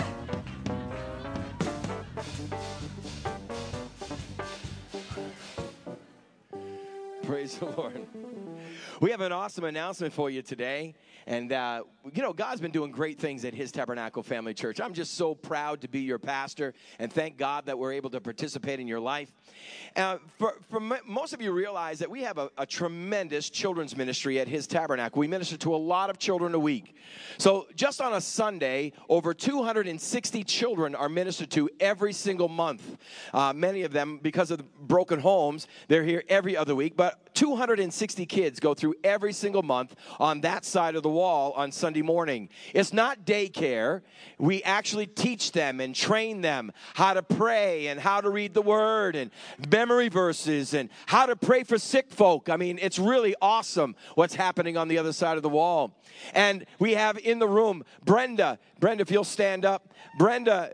N: Praise the Lord. We have an awesome announcement for you today. And, God's been doing great things at His Tabernacle Family Church. I'm just so proud to be your pastor and thank God that we're able to participate in your life. Most of you realize that we have a tremendous children's ministry at His Tabernacle. We minister to a lot of children a week. So just on a Sunday, over 260 children are ministered to every single month. Many of them, because of the broken homes, they're here every other week. But 260 kids go through every single month on that side of the wall on Sunday morning. It's not daycare. We actually teach them and train them how to pray and how to read the word and memory verses and how to pray for sick folk. I mean, it's really awesome what's happening on the other side of the wall. And we have in the room Brenda. Brenda, if you'll stand up. Brenda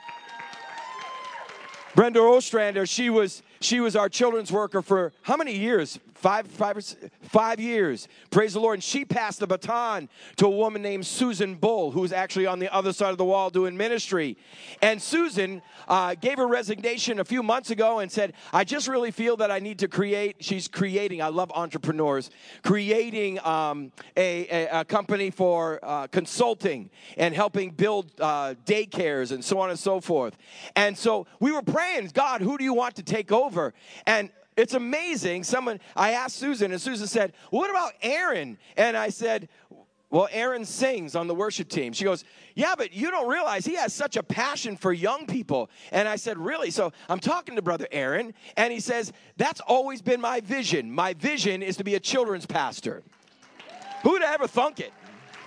N: Ostrander, she was our children's worker for how many years? 5 years. Praise the Lord. And she passed the baton to a woman named Susan Bull, who's actually on the other side of the wall doing ministry. And Susan gave her resignation a few months ago and said, I just really feel that I need to create. She's creating, I love entrepreneurs, creating a company for consulting and helping build daycares and so on and so forth. And so we were praying, God, who do you want to take over? And it's amazing. I asked Susan, and Susan said, what about Aaron? And I said, well, Aaron sings on the worship team. She goes, yeah, but you don't realize he has such a passion for young people. And I said, really? So I'm talking to Brother Aaron, and he says, that's always been my vision. My vision is to be a children's pastor. Who'd ever thunk it?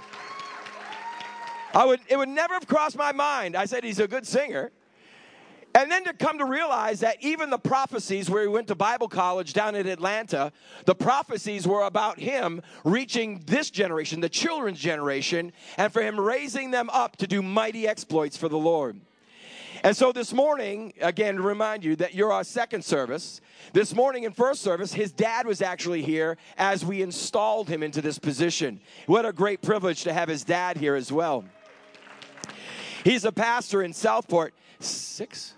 N: It would never have crossed my mind. I said, he's a good singer. And then to come to realize that even the prophecies where he went to Bible college down in Atlanta, the prophecies were about him reaching this generation, the children's generation, and for him raising them up to do mighty exploits for the Lord. And so this morning, again, to remind you that you're our second service, this morning in first service, his dad was actually here as we installed him into this position. What a great privilege to have his dad here as well. He's a pastor in Southport. Six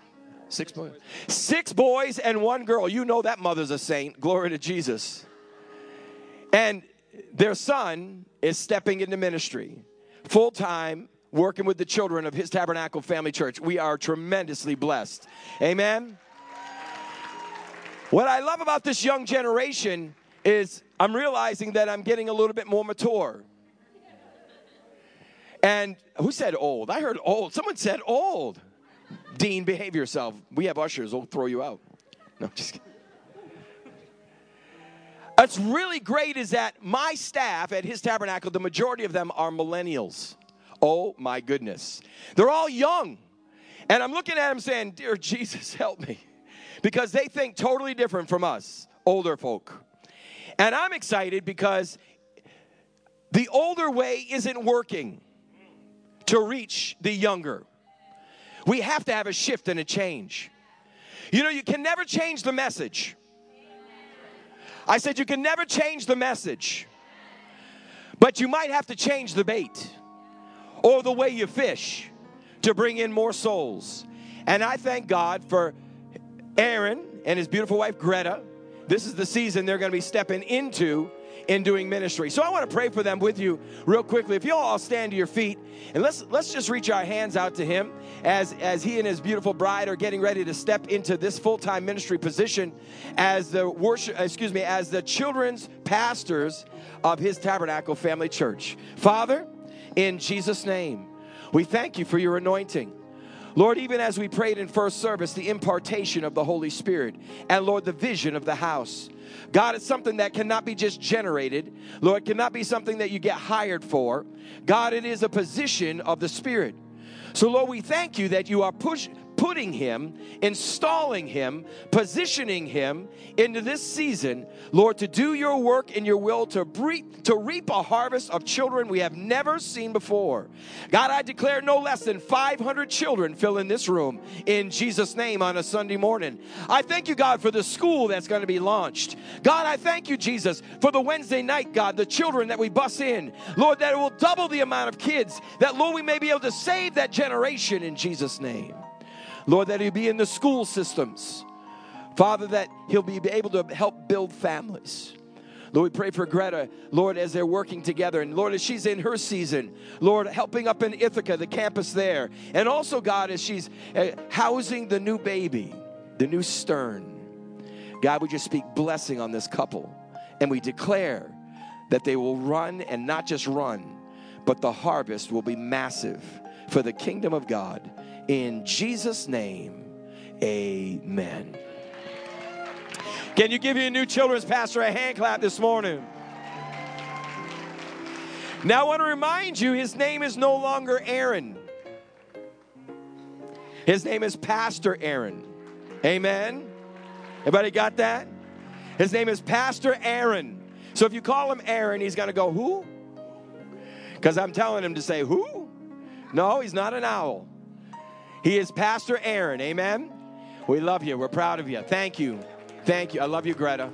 N: boys and one girl. You know that mother's a saint. Glory to Jesus. And their son is stepping into ministry full-time, working with the children of His Tabernacle Family Church. We are tremendously blessed. Amen. What I love about this young generation is I'm realizing that I'm getting a little bit more mature. And who said old? I heard old. Someone said old. Dean, behave yourself. We have ushers. We'll throw you out. No, just kidding. What's really great is that my staff at His Tabernacle, the majority of them are millennials. Oh, my goodness. They're all young. And I'm looking at them saying, dear Jesus, help me. Because they think totally different from us, older folk. And I'm excited because the older way isn't working to reach the younger. We have to have a shift and a change. You know, you can never change the message. I said you can never change the message. But you might have to change the bait or the way you fish to bring in more souls. And I thank God for Aaron and his beautiful wife, Greta. This is the season they're going to be stepping into in doing ministry. So I want to pray for them with you real quickly. If you all stand to your feet and let's just reach our hands out to him as he and his beautiful bride are getting ready to step into this full-time ministry position as the children's pastors of His Tabernacle Family Church. Father, in Jesus' name, we thank you for your anointing. Lord, even as we prayed in first service, the impartation of the Holy Spirit, and Lord, the vision of the house. God, it's something that cannot be just generated. Lord, it cannot be something that you get hired for. God, it is a position of the Spirit. So, Lord, we thank you that you are putting him, installing him, positioning him into this season, Lord, to do your work in your will, to reap a harvest of children we have never seen before. God, I declare no less than 500 children fill in this room in Jesus' name on a Sunday morning. I thank you, God, for the school that's going to be launched. God, I thank you, Jesus, for the Wednesday night, God, the children that we bus in. Lord, that it will double the amount of kids, that, Lord, we may be able to save that generation in Jesus' name. Lord, that he'll be in the school systems. Father, that he'll be able to help build families. Lord, we pray for Greta, Lord, as they're working together. And Lord, as she's in her season, Lord, helping up in Ithaca, the campus there. And also, God, as she's housing the new baby, the new Stern. God, we just speak blessing on this couple. And we declare that they will run, and not just run, but the harvest will be massive for the kingdom of God. In Jesus' name, amen. Can you give your new children's pastor a hand clap this morning? Now, I want to remind you, his name is no longer Aaron. His name is Pastor Aaron. Amen? Everybody got that? His name is Pastor Aaron. So if you call him Aaron, he's going to go, who? Because I'm telling him to say, who? No, he's not an owl. He is Pastor Aaron. Amen? We love you. We're proud of you. Thank you. Thank you. I love you, Greta.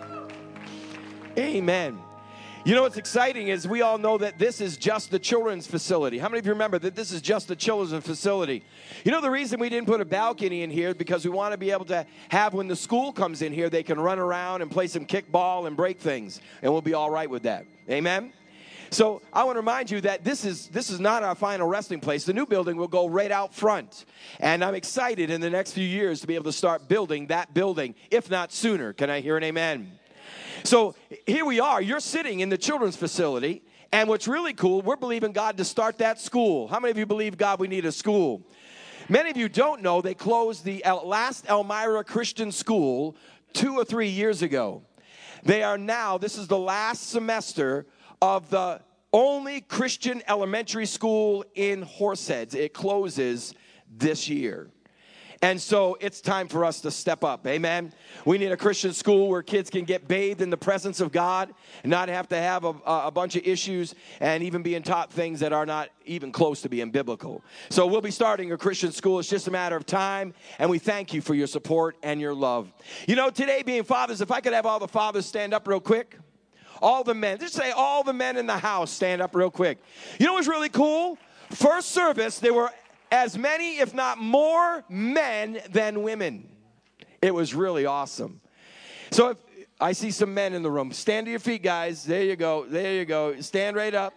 N: Amen. You know what's exciting is we all know that this is just the children's facility. How many of you remember that this is just the children's facility? You know the reason we didn't put a balcony in here is because we want to be able to have, when the school comes in here, they can run around and play some kickball and break things, and we'll be all right with that. Amen? So I want to remind you that this is not our final resting place. The new building will go right out front, and I'm excited in the next few years to be able to start building that building, if not sooner. Can I hear an amen? So here we are. You're sitting in the children's facility, and what's really cool, we're believing God to start that school. How many of you believe, God, we need a school? Many of you don't know they closed the last Elmira Christian School 2 or 3 years ago. They are now, this is the last semester of the only Christian elementary school in Horseheads. It closes this year. And so it's time for us to step up. Amen. We need a Christian school where kids can get bathed in the presence of God and not have to have a bunch of issues and even being taught things that are not even close to being biblical. So we'll be starting a Christian school. It's just a matter of time. And we thank you for your support and your love. You know, today being fathers, if I could have all the fathers stand up real quick. All the men. Just say all the men in the house stand up real quick. You know what's really cool? First service, there were as many, if not more, men than women. It was really awesome. So if I see some men in the room. Stand to your feet, guys. There you go. There you go. Stand right up.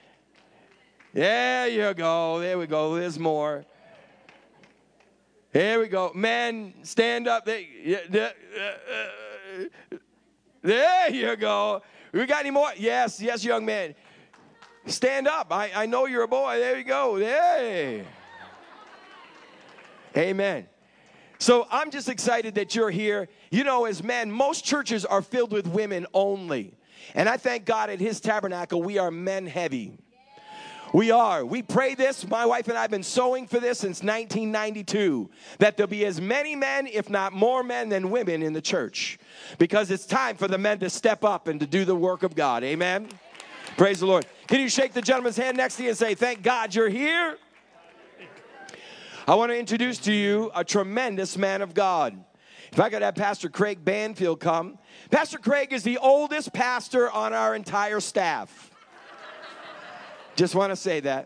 N: There you go. There we go. There's more. Here we go. Men, stand up. There you go. We got any more? Yes, yes, young man. Stand up. I know you're a boy. There you go. Hey. Amen. So I'm just excited that you're here. You know, as men, most churches are filled with women only. And I thank God at His Tabernacle, we are men heavy. We are. We pray this. My wife and I have been sowing for this since 1992, that there'll be as many men, if not more men than women in the church. Because it's time for the men to step up and to do the work of God. Amen? Praise the Lord. Can you shake the gentleman's hand next to you and say, thank God you're here? I want to introduce to you a tremendous man of God. If I could have Pastor Craig Banfield come. Pastor Craig is the oldest pastor on our entire staff. Just want to say that.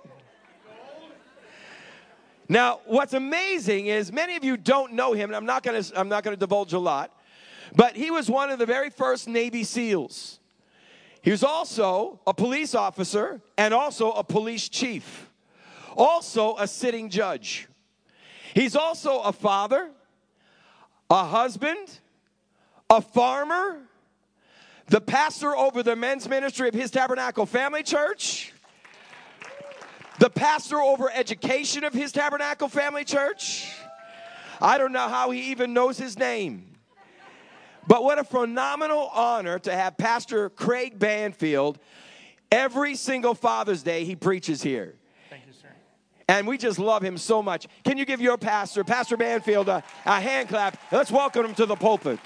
N: Now, what's amazing is many of you don't know him, and I'm not going to divulge a lot, but he was one of the very first Navy SEALs. He was also a police officer and also a police chief, also a sitting judge. He's also a father, a husband, a farmer, the pastor over the men's ministry of His Tabernacle Family Church, the pastor over education of His Tabernacle Family Church. I don't know how he even knows his name. But what a phenomenal honor to have Pastor Craig Banfield. Every single Father's Day he preaches here.
O: Thank you, sir.
N: And we just love him so much. Can you give your pastor, Pastor Banfield, a hand clap? Let's welcome him to the pulpit.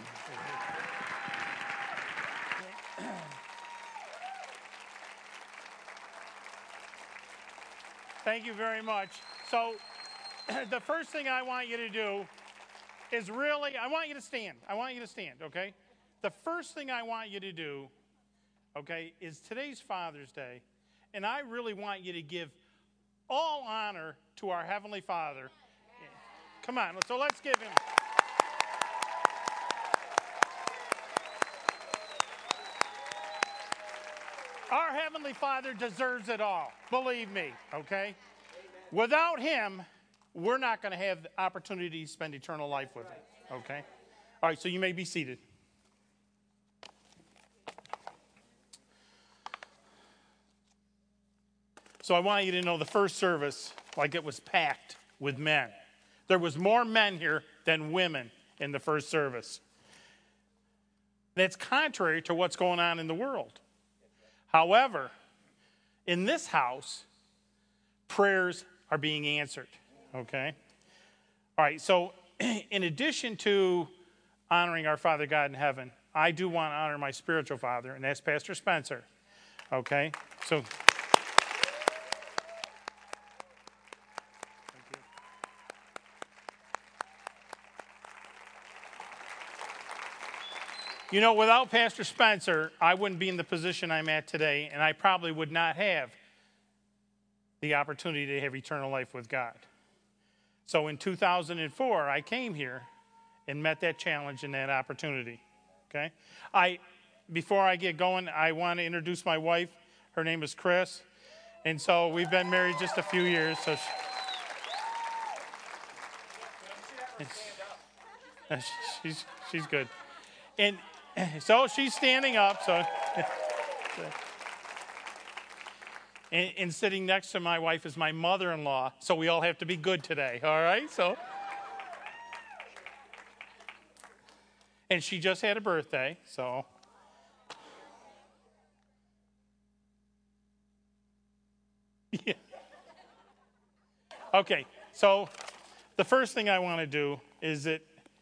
O: Thank you very much. So the first thing I want you to do is really, I want you to stand. I want you to stand, okay? The first thing I want you to do, okay, is today's Father's Day, and I really want you to give all honor to our Heavenly Father. Come on, so let's give Him. Our Heavenly Father deserves it all, believe me, okay? Without Him, we're not going to have the opportunity to spend eternal life with Him, okay? All right, so you may be seated. So I want you to know the first service, like it was packed with men. There was more men here than women in the first service. That's contrary to what's going on in the world. However, in this house, prayers are being answered, okay? All right, so in addition to honoring our Father God in heaven, I do want to honor my spiritual father, and that's Pastor Spencer, okay? So... You know, without Pastor Spencer, I wouldn't be in the position I'm at today, and I probably would not have the opportunity to have eternal life with God. So in 2004, I came here and met that challenge and that opportunity, okay? Before I get going, I want to introduce my wife. Her name is Chris, and so we've been married just a few years. So she's good. And so she's standing up. So, and sitting next to my wife is my mother-in-law. So we all have to be good today. All right. So, and she just had a birthday. So, yeah. Okay. So, the first thing I want to do is that.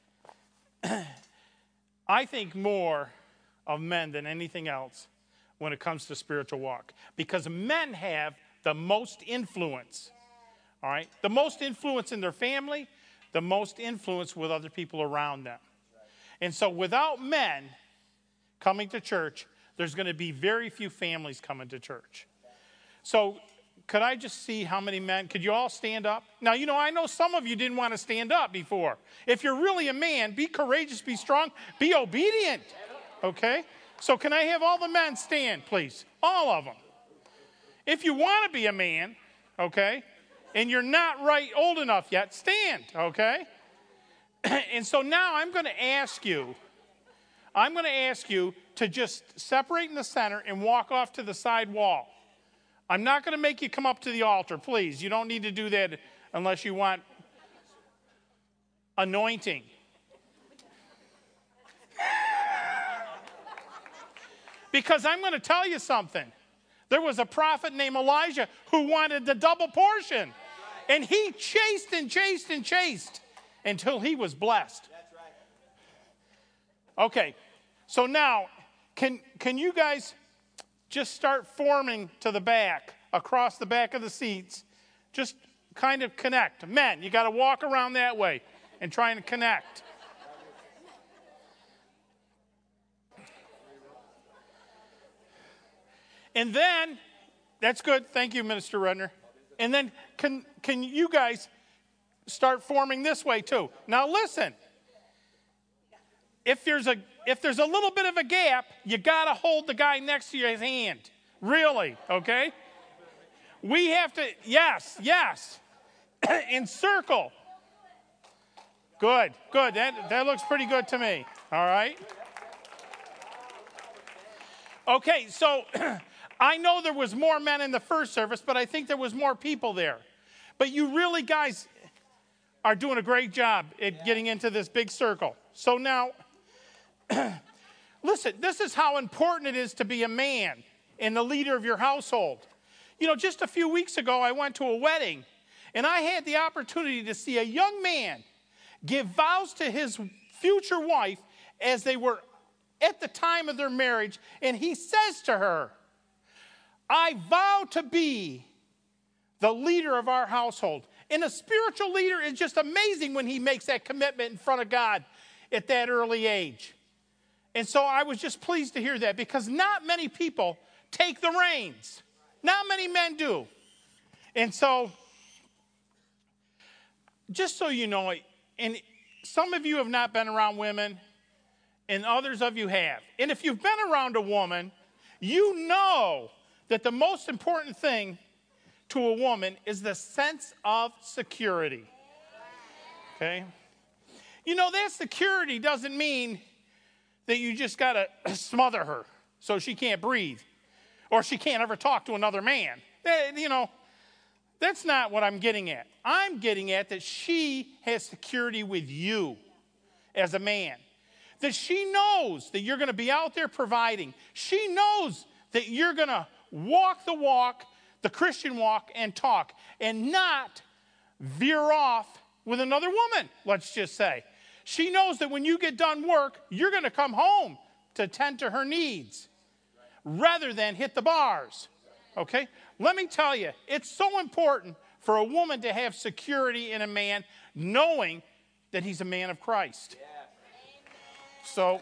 O: I think more of men than anything else when it comes to spiritual walk, because men have the most influence, all right? The most influence in their family, the most influence with other people around them. And so without men coming to church, there's going to be very few families coming to church. So could I just see how many men, could you all stand up? Now, you know, I know some of you didn't want to stand up before. If you're really a man, be courageous, be strong, be obedient, okay? So can I have all the men stand, please? All of them. If you want to be a man, okay, and you're not old enough yet, stand, okay? And so now I'm going to ask you to just separate in the center and walk off to the side wall. I'm not going to make you come up to the altar, please. You don't need to do that unless you want anointing. Because I'm going to tell you something. There was a prophet named Elijah who wanted the double portion. And he chased and chased and chased until he was blessed. Okay, so now, can you guys just start forming to the back, across the back of the seats. Just kind of connect. Men, you got to walk around that way and try and connect. And then, that's good. Thank you, Minister Redner. And then can you guys start forming this way too? Now listen. If there's a little bit of a gap, you got to hold the guy next to your hand. Really, okay? We have to, yes. Encircle. Good. That looks pretty good to me. All right? Okay, so I know there was more men in the first service, but I think there was more people there. But you really, guys, are doing a great job at getting into this big circle. So now, listen, this is how important it is to be a man and the leader of your household. You know, just a few weeks ago, I went to a wedding, and I had the opportunity to see a young man give vows to his future wife as they were at the time of their marriage, and he says to her, I vow to be the leader of our household. And a spiritual leader is just amazing when he makes that commitment in front of God at that early age. And so I was just pleased to hear that, because not many people take the reins. Not many men do. And so, just so you know, and some of you have not been around women, and others of you have. And if you've been around a woman, you know that the most important thing to a woman is the sense of security. Okay? You know, that security doesn't mean that you just got to smother her so she can't breathe or she can't ever talk to another man. You know, that's not what I'm getting at. I'm getting at that she has security with you as a man. that she knows that you're going to be out there providing. She knows that you're going to walk the walk, the Christian walk, and talk, and not veer off with another woman, let's just say. She knows that when you get done work, you're going to come home to tend to her needs rather than hit the bars. Okay? Let me tell you, it's so important for a woman to have security in a man, knowing that he's a man of Christ. So,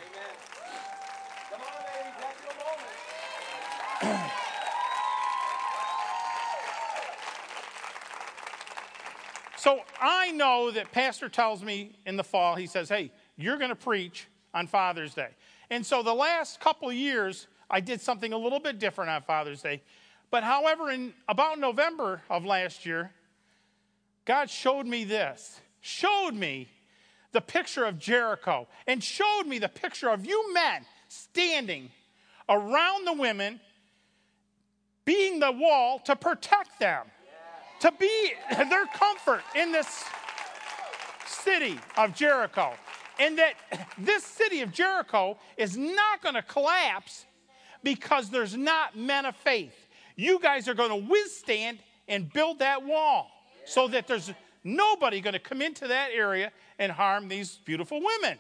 O: so I know that Pastor tells me in the fall, he says, hey, you're going to preach on Father's Day. And so the last couple of years, I did something a little bit different on Father's Day. But however, in about November of last year, God showed me this, showed me the picture of Jericho, and showed me the picture of you men standing around the women, being the wall to protect them, to be their comfort in this city of Jericho. And that this city of Jericho is not going to collapse because there's not men of faith. You guys are going to withstand and build that wall so that there's nobody going to come into that area and harm these beautiful women.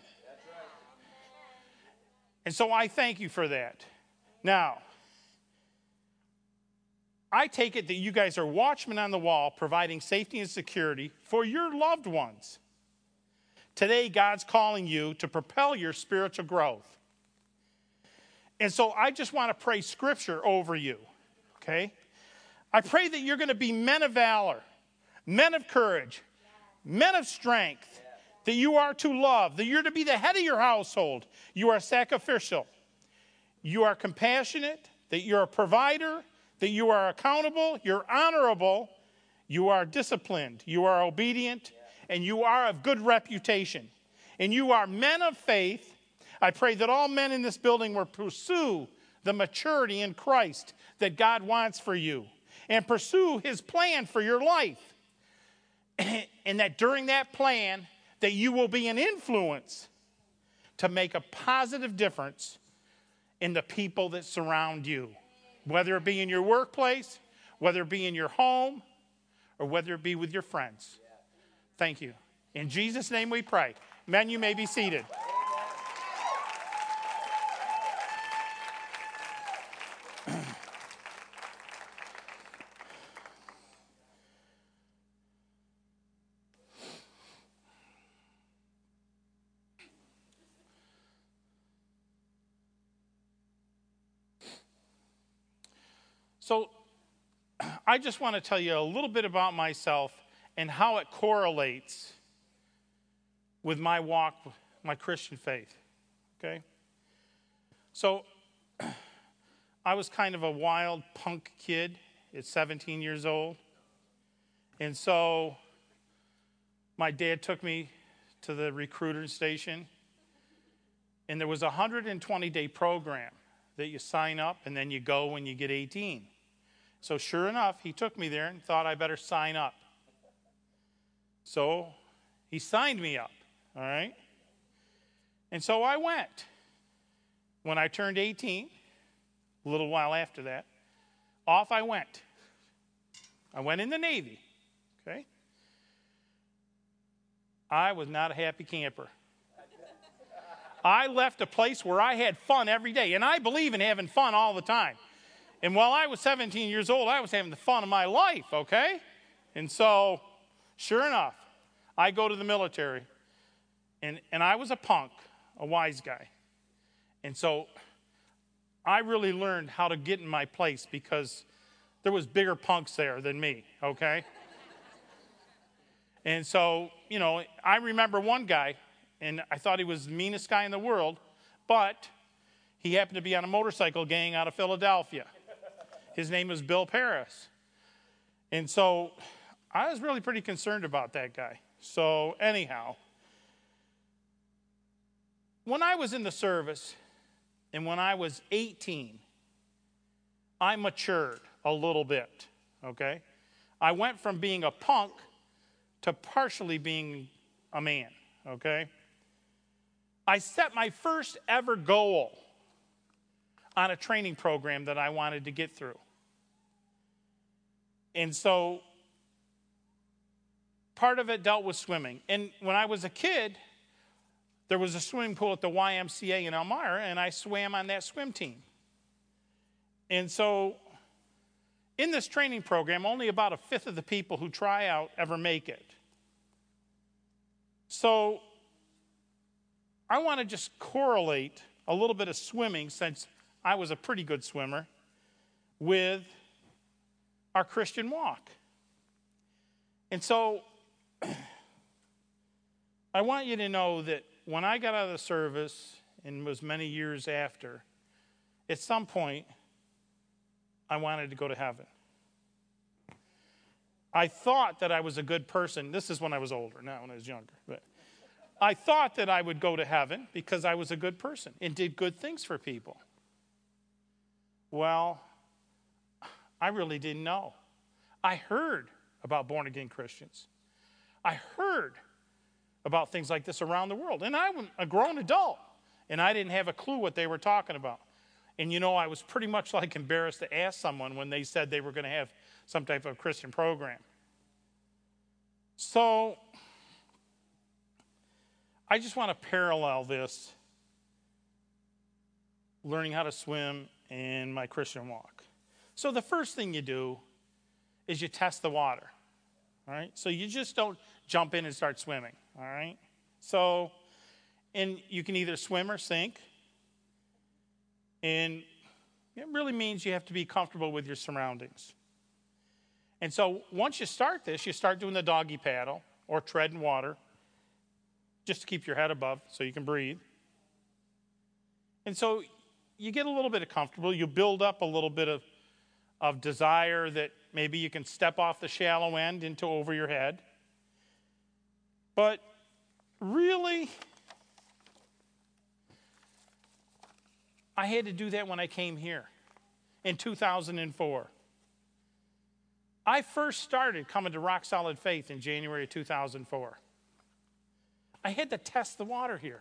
O: And so I thank you for that. Now, I take it that you guys are watchmen on the wall, providing safety and security for your loved ones. Today, God's calling you to propel your spiritual growth. And so I just want to pray scripture over you, okay? I pray that you're going to be men of valor, men of courage, men of strength, that you are to love, that you're to be the head of your household. You are sacrificial. You are compassionate, that you're a provider, that you are accountable, you're honorable, you are disciplined, you are obedient, and you are of good reputation. And you are men of faith. I pray that all men in this building will pursue the maturity in Christ that God wants for you and pursue his plan for your life. And that during that plan, that you will be an influence to make a positive difference in the people that surround you, whether it be in your workplace, whether it be in your home, or whether it be with your friends. Thank you. In Jesus' name we pray. Men, you may be seated. So I just want to tell you a little bit about myself and how it correlates with my walk, my Christian faith, okay? So I was kind of a wild punk kid at 17 years old. And so my dad took me to the recruiter station, and there was a 120-day program that you sign up and then you go when you get 18. So sure enough, he took me there and thought I better sign up. So he signed me up, all right? And so I went. When I turned 18, a little while after that, off I went. I went in the Navy, okay? I was not a happy camper. I left a place where I had fun every day, and I believe in having fun all the time. And while I was 17 years old, I was having the fun of my life, okay? And so, sure enough, I go to the military, and I was a punk, a wise guy. And so I really learned how to get in my place because there was bigger punks there than me, okay? And so, you know, I remember one guy, and I thought he was the meanest guy in the world, but he happened to be on a motorcycle gang out of Philadelphia. His name was Bill Paris. And so I was really pretty concerned about that guy. So anyhow, when I was in the service and when I was 18, I matured a little bit, okay? I went from being a punk to partially being a man, okay? I set my first ever goal on a training program that I wanted to get through. And so part of it dealt with swimming. And when I was a kid, there was a swimming pool at the YMCA in Elmira, and I swam on that swim team. And so in this training program, only about a fifth of the people who try out ever make it. So I want to just correlate a little bit of swimming, since I was a pretty good swimmer, with our Christian walk. And so I want you to know that when I got out of the service, and was many years after, at some point, I wanted to go to heaven. I thought that I was a good person. This is when I was older, not when I was younger. But I thought that I would go to heaven because I was a good person and did good things for people. Well, I really didn't know. I heard about born-again Christians. I heard about things like this around the world. And I'm a grown adult, and I didn't have a clue what they were talking about. And you know, I was pretty much like embarrassed to ask someone when they said they were going to have some type of Christian program. So I just want to parallel this, learning how to swim and my Christian walk. So the first thing you do is you test the water, all right? So you just don't jump in and start swimming, all right? So, and you can either swim or sink, and it really means you have to be comfortable with your surroundings. And so once you start this, you start doing the doggy paddle or tread in water, just to keep your head above so you can breathe. And so you get a little bit of comfortable. You build up a little bit of desire that maybe you can step off the shallow end into over your head. But really, I had to do that when I came here in 2004. I first started coming to Rock Solid Faith in January of 2004. I had to test the water here.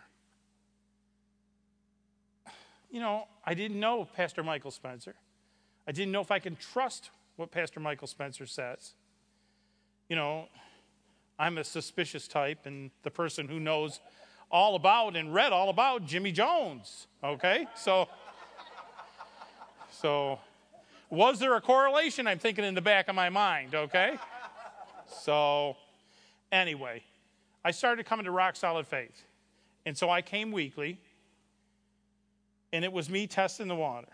O: You know, I didn't know Pastor Michael Spencer. I didn't know if I can trust what Pastor Michael Spencer says. You know, I'm a suspicious type, and the person who knows all about and read all about Jimmy Jones, okay? So was there a correlation? I'm thinking in the back of my mind, okay? So anyway, I started coming to Rock Solid Faith. And so I came weekly, and it was me testing the water.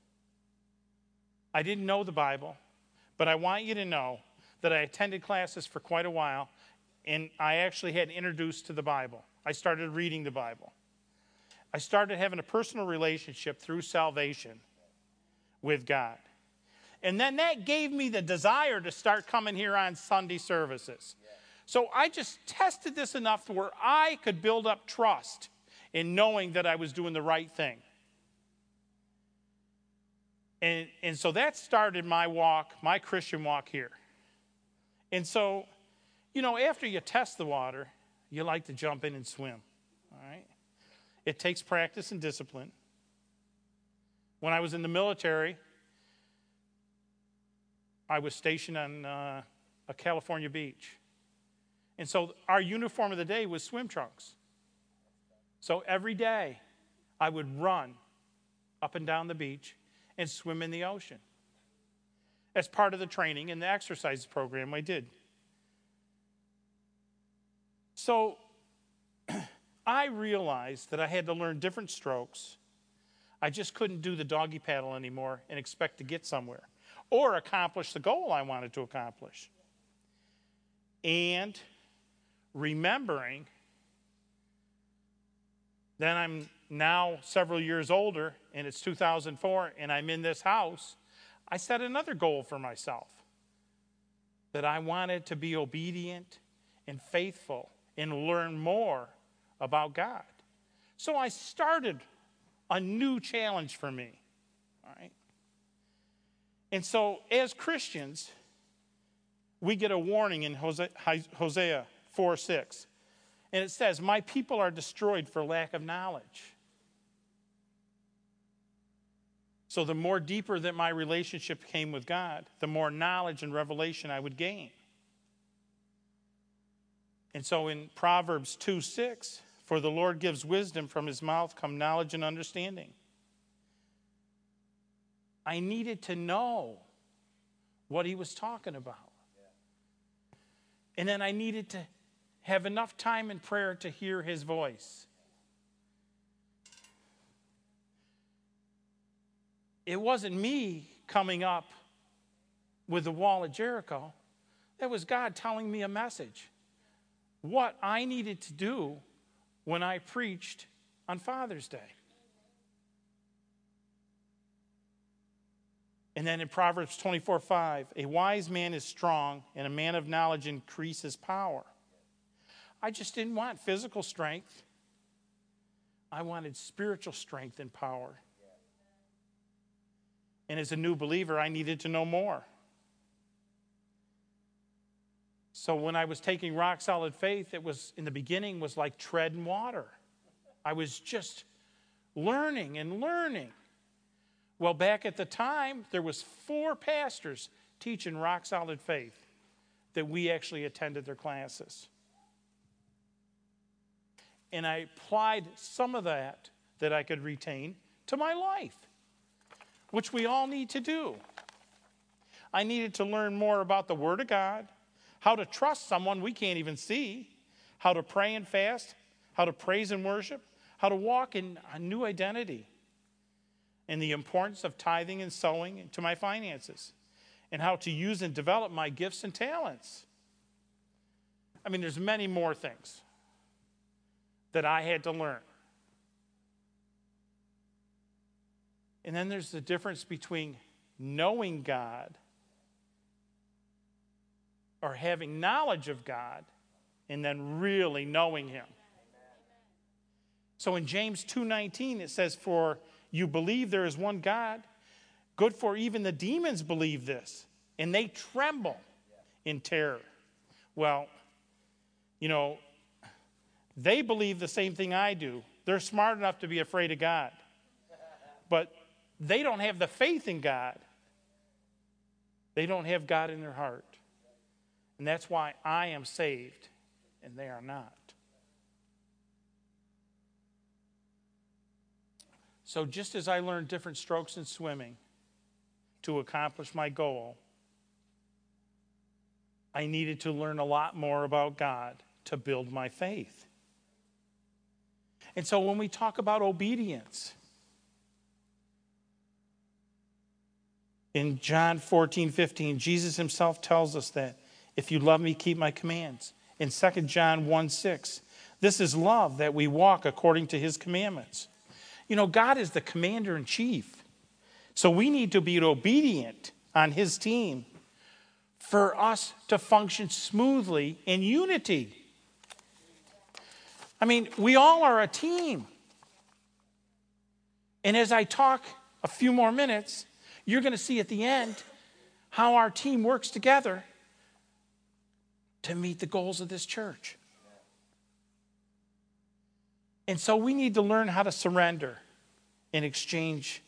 O: I didn't know the Bible, but I want you to know that I attended classes for quite a while, and I actually had introduced to the Bible. I started reading the Bible. I started having a personal relationship through salvation with God. And then that gave me the desire to start coming here on Sunday services. So I just tested this enough to where I could build up trust in knowing that I was doing the right thing. And so that started my walk, my Christian walk here. And so, you know, after you test the water, you like to jump in and swim, all right? It takes practice and discipline. When I was in the military, I was stationed on a California beach. And so our uniform of the day was swim trunks. So every day I would run up and down the beach and swim in the ocean as part of the training and the exercise program I did. So I realized that I had to learn different strokes. I just couldn't do the doggy paddle anymore and expect to get somewhere or accomplish the goal I wanted to accomplish. And remembering that I'm now several years older, and it's 2004, and I'm in this house, I set another goal for myself, that I wanted to be obedient and faithful and learn more about God. So I started a new challenge for me, all right? And so as Christians, we get a warning in Hosea 4:6. And it says, my people are destroyed for lack of knowledge. So the more deeper that my relationship came with God, the more knowledge and revelation I would gain. And so in Proverbs 2:6, for the Lord gives wisdom, from his mouth come knowledge and understanding. I needed to know what he was talking about. And then I needed to have enough time in prayer to hear his voice. It wasn't me coming up with the wall of Jericho. That was God telling me a message. What I needed to do when I preached on Father's Day. And then in Proverbs 24:5, a wise man is strong, and a man of knowledge increases power. I just didn't want physical strength. I wanted spiritual strength and power. And as a new believer, I needed to know more. So when I was taking Rock Solid Faith, it was, in the beginning, was like treading water. I was just learning and learning. Well, back at the time, there was 4 pastors teaching Rock Solid Faith that we actually attended their classes. And I applied some of that I could retain to my life, which we all need to do. I needed to learn more about the Word of God, how to trust someone we can't even see, how to pray and fast, how to praise and worship, how to walk in a new identity, and the importance of tithing and sowing into my finances, and how to use and develop my gifts and talents. I mean, there's many more things that I had to learn. And then there's the difference between knowing God or having knowledge of God and then really knowing him. So in James 2:19 it says, for you believe there is one God, good for even the demons believe this, and they tremble in terror. Well, you know, they believe the same thing I do. They're smart enough to be afraid of God. But they don't have the faith in God. They don't have God in their heart. And that's why I am saved and they are not. So just as I learned different strokes in swimming to accomplish my goal, I needed to learn a lot more about God to build my faith. And so when we talk about obedience, in John 14:15, Jesus himself tells us that if you love me, keep my commands. In 2 John 1:6, this is love, that we walk according to his commandments. You know, God is the commander in chief. So we need to be obedient on his team for us to function smoothly in unity. I mean, we all are a team. And as I talk a few more minutes, you're going to see at the end how our team works together to meet the goals of this church. And so we need to learn how to surrender and exchange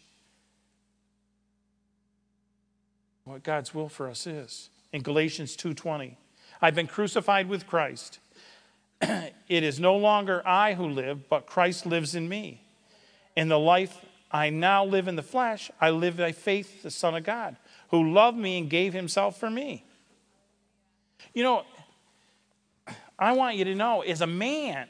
O: what God's will for us is. In Galatians 2:20, I've been crucified with Christ. It is no longer I who live, but Christ lives in me. In the life I now live in the flesh, I live by faith, the Son of God, who loved me and gave himself for me. You know, I want you to know, as a man,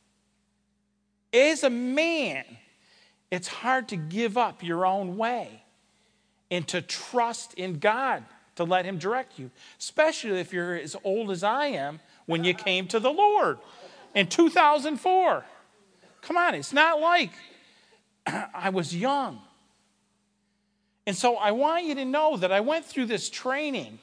O: it's hard to give up your own way and to trust in God to let him direct you, especially if you're as old as I am when you came to the Lord in 2004. Come on, it's not like I was young. And so I want you to know that I went through this training.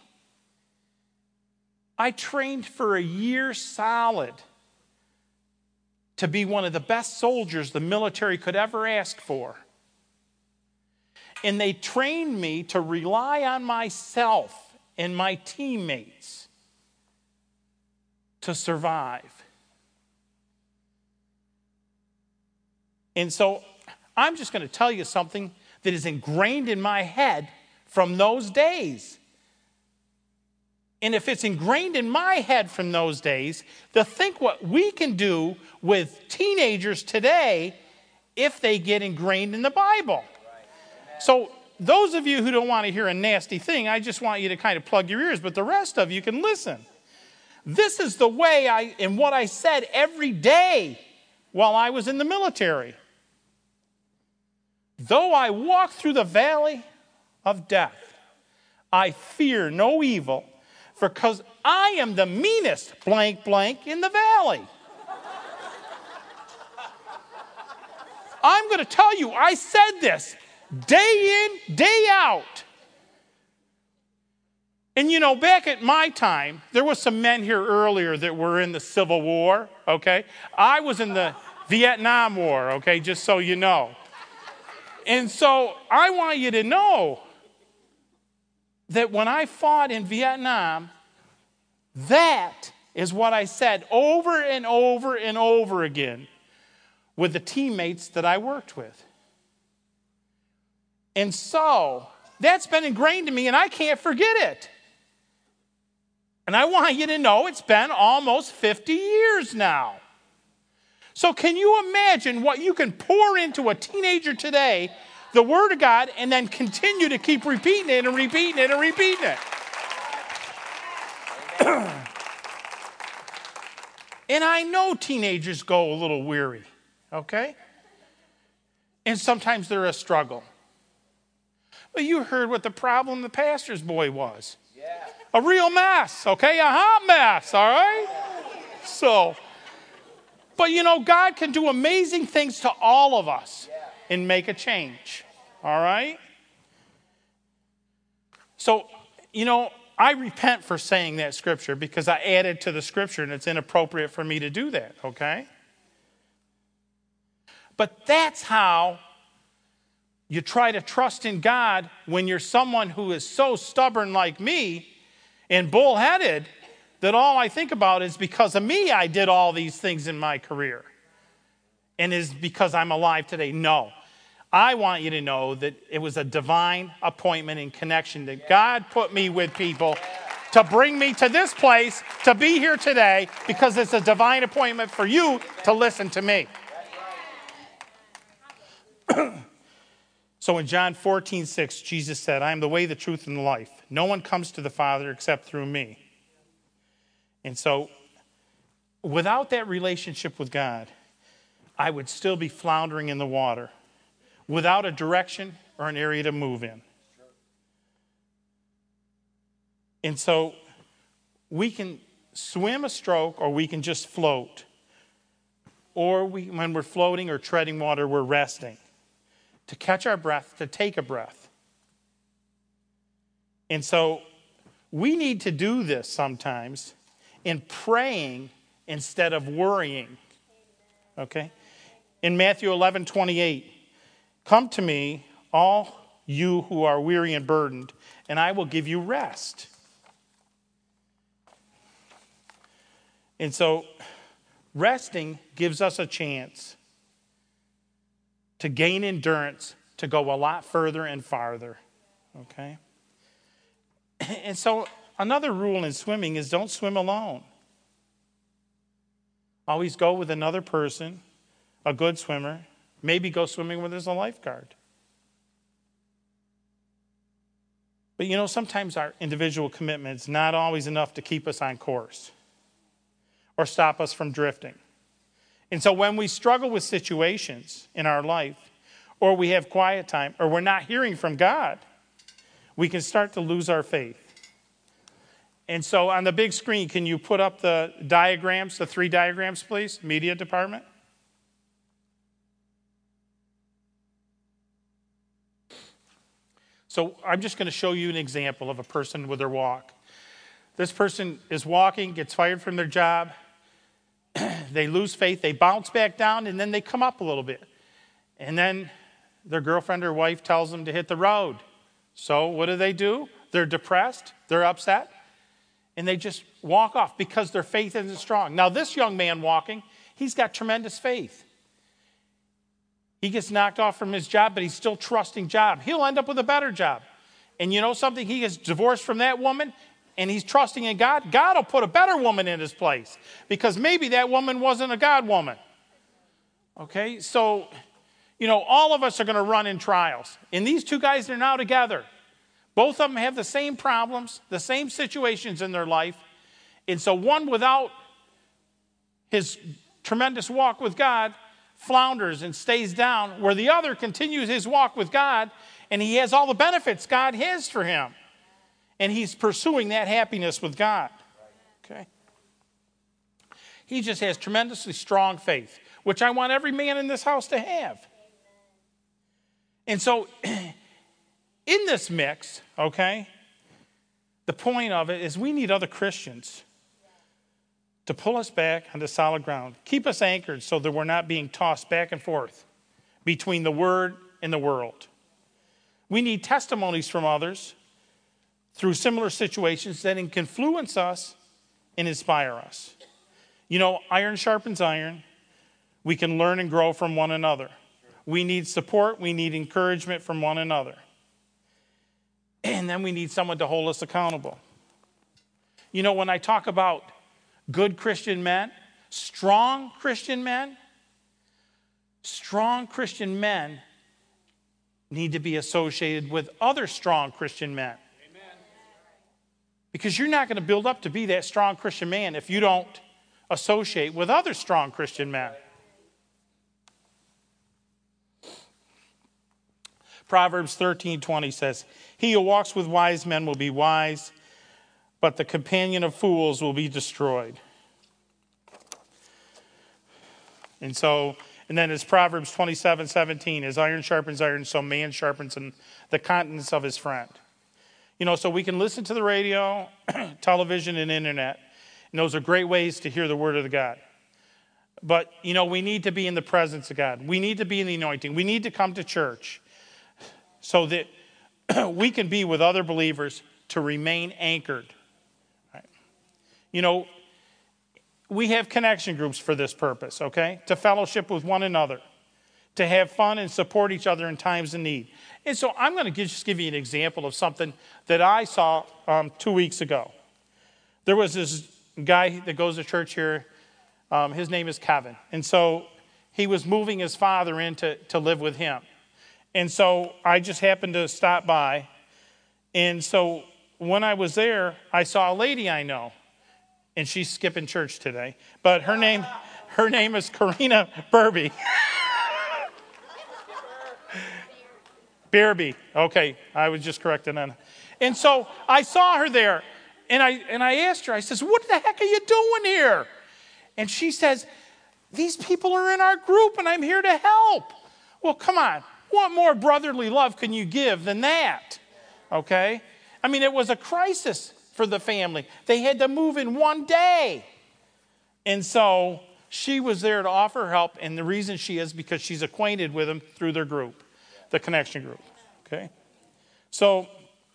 O: I trained for a year solid to be one of the best soldiers the military could ever ask for. And they trained me to rely on myself and my teammates to survive. And so I'm just going to tell you something that is ingrained in my head from those days. And if it's ingrained in my head from those days, to think what we can do with teenagers today if they get ingrained in the Bible. So those of you who don't want to hear a nasty thing, I just want you to kind of plug your ears, but the rest of you can listen. This is the way and what I said every day while I was in the military. Though I walk through the valley of death, I fear no evil, because I am the meanest blank blank in the valley. I'm going to tell you, I said this day in, day out. And you know, back at my time, there were some men here earlier that were in the Civil War, okay? I was in the Vietnam War, okay, just so you know. And so I want you to know that when I fought in Vietnam, that is what I said over and over and over again with the teammates that I worked with. And so that's been ingrained in me, and I can't forget it. And I want you to know it's been almost 50 years now. So can you imagine what you can pour into a teenager today, the Word of God, and then continue to keep repeating it and repeating it and repeating it? And I know teenagers go a little weary, okay? And sometimes they're a struggle. But you heard what the problem the pastor's boy was. Yeah. A real mess, okay? A hot mess, all right? So, but you know, God can do amazing things to all of us and make a change, all right? So, you know, I repent for saying that scripture because I added to the scripture and it's inappropriate for me to do that, okay? But that's how you try to trust in God when you're someone who is so stubborn like me and bullheaded that all I think about is because of me I did all these things in my career and is because I'm alive today. No. I want you to know that it was a divine appointment and connection that God put me with people to bring me to this place, to be here today, because it's a divine appointment for you to listen to me. So in John 14:6, Jesus said, I am the way, the truth, and the life. No one comes to the Father except through me. And so without that relationship with God, I would still be floundering in the water without a direction or an area to move in. And so we can swim a stroke or we can just float. Or when we're floating or treading water, we're resting. To catch our breath, to take a breath. And so we need to do this sometimes in praying instead of worrying. Okay? In Matthew 11:28, come to me, all you who are weary and burdened, and I will give you rest. And so resting gives us a chance to gain endurance, to go a lot further and farther, okay? And so another rule in swimming is don't swim alone. Always go with another person, a good swimmer. Maybe go swimming where there's a lifeguard. But you know, sometimes our individual commitment is not always enough to keep us on course or stop us from drifting. And so when we struggle with situations in our life, or we have quiet time, or we're not hearing from God, we can start to lose our faith. And so on the big screen, can you put up the diagrams, the 3 diagrams, please, media department? So I'm just going to show you an example of a person with their walk. This person is walking, gets fired from their job, they lose faith, they bounce back down, and then they come up a little bit. And then their girlfriend or wife tells them to hit the road. So what do? They're depressed, they're upset, and they just walk off because their faith isn't strong. Now this young man walking, he's got tremendous faith. He gets knocked off from his job, but he's still trusting job. He'll end up with a better job. And you know something? He gets divorced from that woman, and he's trusting in God. God will put a better woman in his place because maybe that woman wasn't a God woman. Okay? So, all of us are going to run in trials. And these two guys are now together. Both of them have the same problems, the same situations in their life. And so one without his tremendous walk with God flounders and stays down, where the other continues his walk with God, and he has all the benefits God has for him. And he's pursuing that happiness with God. Okay? He just has tremendously strong faith, which I want every man in this house to have. And so, in this mix, okay, the point of it is we need other Christians to pull us back onto solid ground. Keep us anchored so that we're not being tossed back and forth between the Word and the world. We need testimonies from others through similar situations that can influence us and inspire us. Iron sharpens iron. We can learn and grow from one another. We need support. We need encouragement from one another. And then we need someone to hold us accountable. When I talk about good Christian men, strong Christian men need to be associated with other strong Christian men. Amen. Because you're not going to build up to be that strong Christian man if you don't associate with other strong Christian men. Proverbs 13:20 says, "He who walks with wise men will be wise, but the companion of fools will be destroyed." And then it's Proverbs 27:17, "As iron sharpens iron, so man sharpens in the countenance of his friend." So we can listen to the radio, television, and internet. And those are great ways to hear the word of God. But, we need to be in the presence of God. We need to be in the anointing. We need to come to church so that we can be with other believers to remain anchored. Right? We have connection groups for this purpose, okay? To fellowship with one another, to have fun and support each other in times of need. And so I'm going to just give you an example of something that I saw 2 weeks ago. There was this guy that goes to church here. His name is Kevin. And so he was moving his father in to live with him. And so I just happened to stop by. And so when I was there, I saw a lady I know. And she's skipping church today. But her name is Karina Burby. Bearby. Okay, I was just correcting that. And so I saw her there. And I asked her, I says, "What the heck are you doing here?" And she says, "These people are in our group and I'm here to help." Well, come on. What more brotherly love can you give than that? Okay? It was a crisis for the family. They had to move in one day. And so she was there to offer help. And the reason she is because she's acquainted with them through their group, the connection group. Okay? So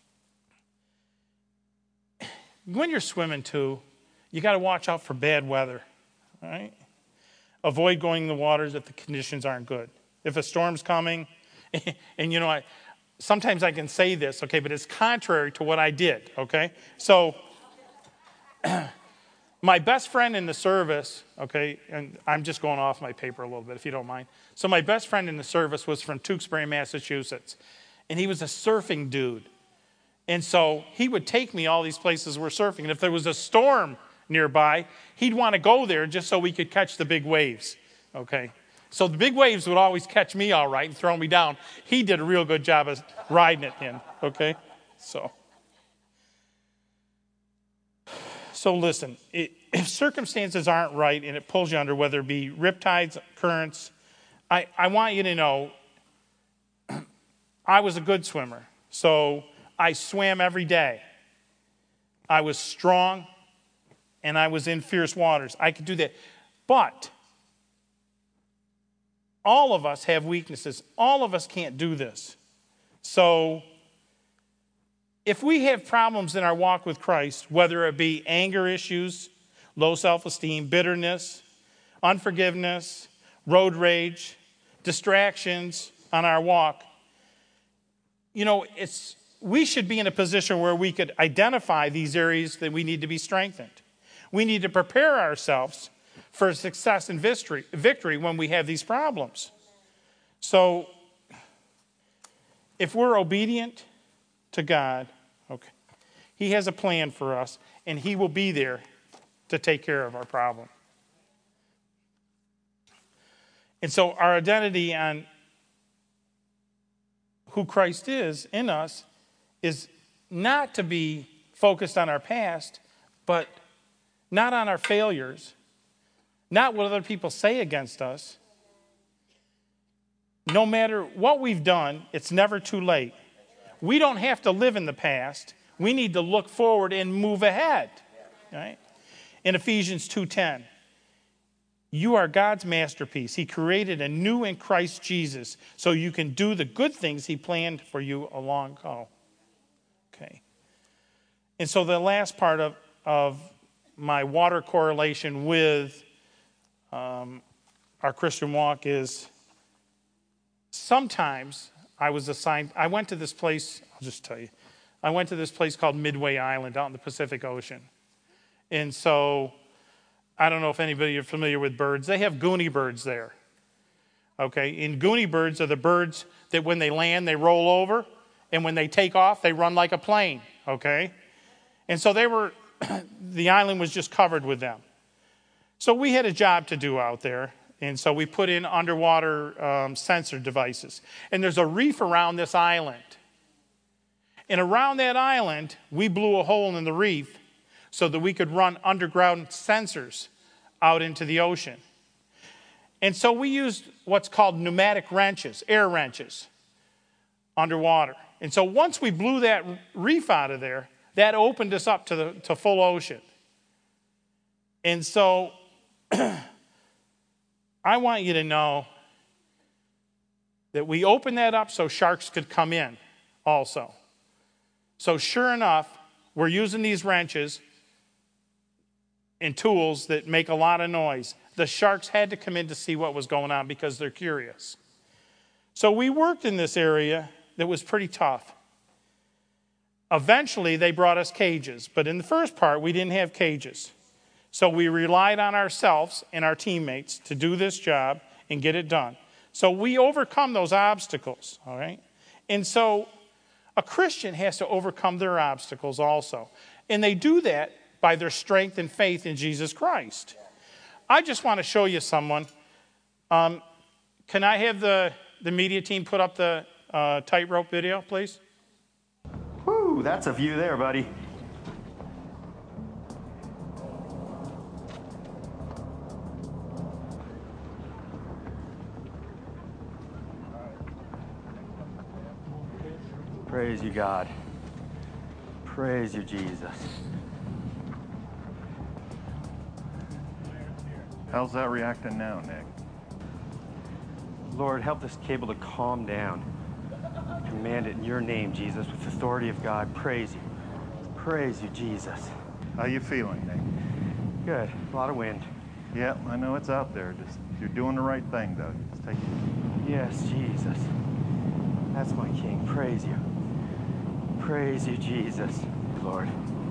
O: when you're swimming too, you got to watch out for bad weather. All right? Avoid going in the waters if the conditions aren't good. If a storm's coming, and sometimes I can say this, okay, but it's contrary to what I did, okay? So my best friend in the service, okay, and I'm just going off my paper a little bit if you don't mind. So my best friend in the service was from Tewksbury, Massachusetts, and he was a surfing dude. And so he would take me all these places we're surfing, and if there was a storm nearby, he'd want to go there just so we could catch the big waves, okay? So the big waves would always catch me all right and throw me down. He did a real good job of riding it in, okay? So listen, if circumstances aren't right and it pulls you under, whether it be riptides, currents, I want you to know I was a good swimmer. So I swam every day. I was strong and I was in fierce waters. I could do that. But all of us have weaknesses. All of us can't do this. So if we have problems in our walk with Christ, whether it be anger issues, low self-esteem, bitterness, unforgiveness, road rage, distractions on our walk, we should be in a position where we could identify these areas that we need to be strengthened. We need to prepare ourselves for success and victory when we have these problems. So, if we're obedient to God, okay, He has a plan for us, and He will be there to take care of our problem. And so our identity on who Christ is in us is not to be focused on our past, but not on our failures, not what other people say against us. No matter what we've done, it's never too late. We don't have to live in the past. We need to look forward and move ahead. Right? In Ephesians 2:10, you are God's masterpiece. He created anew in Christ Jesus so you can do the good things He planned for you a long ago. Okay. And so the last part of my water correlation with our Christian walk is sometimes I went to this place, I'll just tell you, I went to this place called Midway Island out in the Pacific Ocean. And so, I don't know if anybody are familiar with birds. They have goonie birds there. Okay, and goonie birds are the birds that when they land, they roll over, and when they take off, they run like a plane. Okay? And so the island was just covered with them. So we had a job to do out there, and so we put in underwater sensor devices. And there's a reef around this island. And around that island, we blew a hole in the reef so that we could run underground sensors out into the ocean. And so we used what's called pneumatic wrenches, air wrenches, underwater. And so once we blew that reef out of there, that opened us up to full ocean. And so I want you to know that we opened that up so sharks could come in also. So sure enough, we're using these wrenches and tools that make a lot of noise. The sharks had to come in to see what was going on because they're curious. So we worked in this area that was pretty tough. Eventually, they brought us cages, but in the first part, we didn't have cages. So we relied on ourselves and our teammates to do this job and get it done. So we overcome those obstacles, all right? And so a Christian has to overcome their obstacles also. And they do that by their strength and faith in Jesus Christ. I just want to show you someone. Can I have the media team put up the tightrope video, please?
P: Woo, that's a view there, buddy. Praise you, God. Praise you, Jesus.
Q: How's that reacting now, Nick?
P: Lord, help this cable to calm down. Command it in your name, Jesus, with the authority of God. Praise you. Praise you, Jesus.
Q: How you feeling, Nick?
P: Good. A lot of wind.
Q: Yeah, I know it's out there. Just you're doing the right thing, though. Just take it.
P: Yes, Jesus. That's my King. Praise you. Praise you, Jesus. Lord.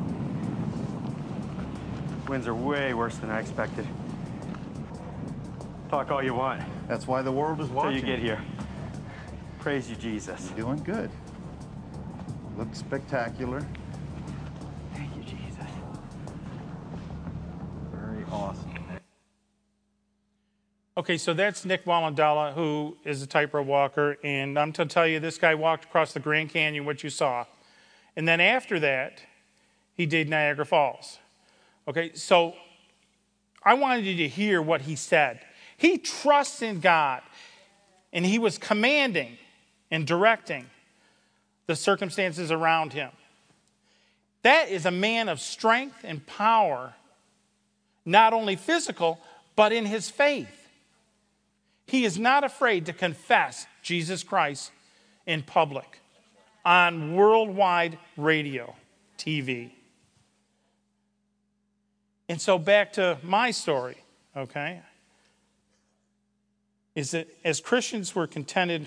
P: Winds are way worse than I expected. Talk all you want.
Q: That's why the world is watching.
P: Till you get here. Praise you, Jesus.
Q: You're doing good. Looks spectacular.
P: Thank you, Jesus.
Q: Very awesome.
O: Okay, so that's Nick Wallandella, who is a tightrope walker, and I'm to tell you, this guy walked across the Grand Canyon, what you saw. And then after that, he did Niagara Falls. Okay, so I wanted you to hear what he said. He trusts in God, and he was commanding and directing the circumstances around him. That is a man of strength and power, not only physical, but in his faith. He is not afraid to confess Jesus Christ in public, on worldwide radio, TV. And so back to my story, okay? is that as Christians were contented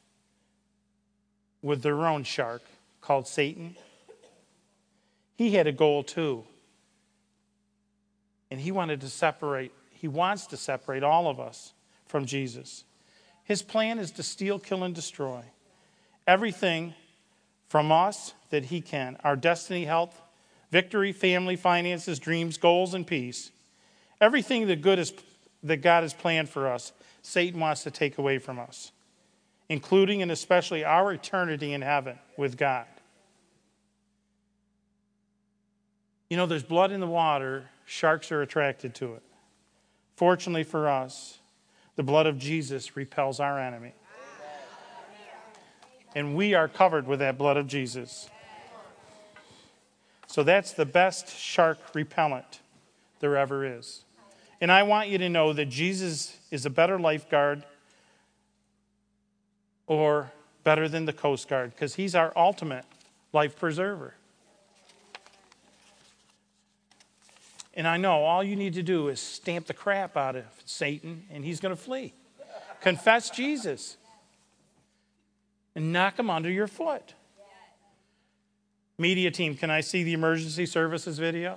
O: with their own shark called Satan, he had a goal too. And he wants to separate all of us from Jesus. His plan is to steal, kill, and destroy everything from us that he can. Our destiny, health, victory, family, finances, dreams, goals, and peace. Everything that God has planned for us, Satan wants to take away from us, including and especially our eternity in heaven with God. You know, there's blood in the water. Sharks are attracted to it. Fortunately for us, the blood of Jesus repels our enemy. And we are covered with that blood of Jesus. So that's the best shark repellent there ever is. And I want you to know that Jesus is a better lifeguard or better than the Coast Guard, because he's our ultimate life preserver. And I know all you need to do is stamp the crap out of Satan, and he's going to flee. Confess Jesus. And knock him under your foot. Media team, can I see the emergency services video?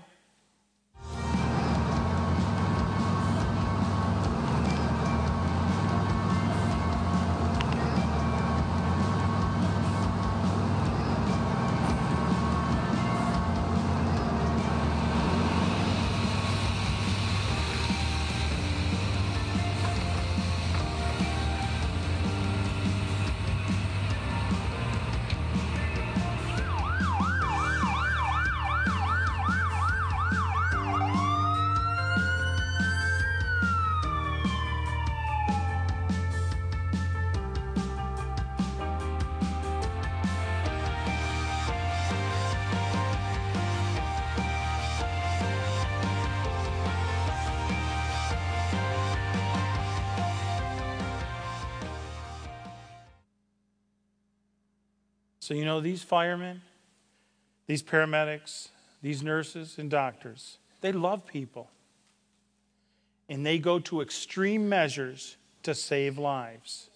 O: So you know, these firemen, these paramedics, these nurses and doctors, they love people. And they go to extreme measures to save lives.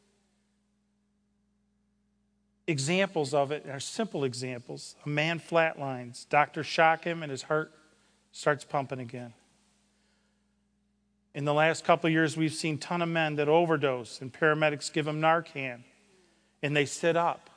O: Examples of it are simple examples. A man flatlines. Doctors shock him and his heart starts pumping again. In the last couple of years, we've seen a ton of men that overdose and paramedics give them Narcan and they sit up.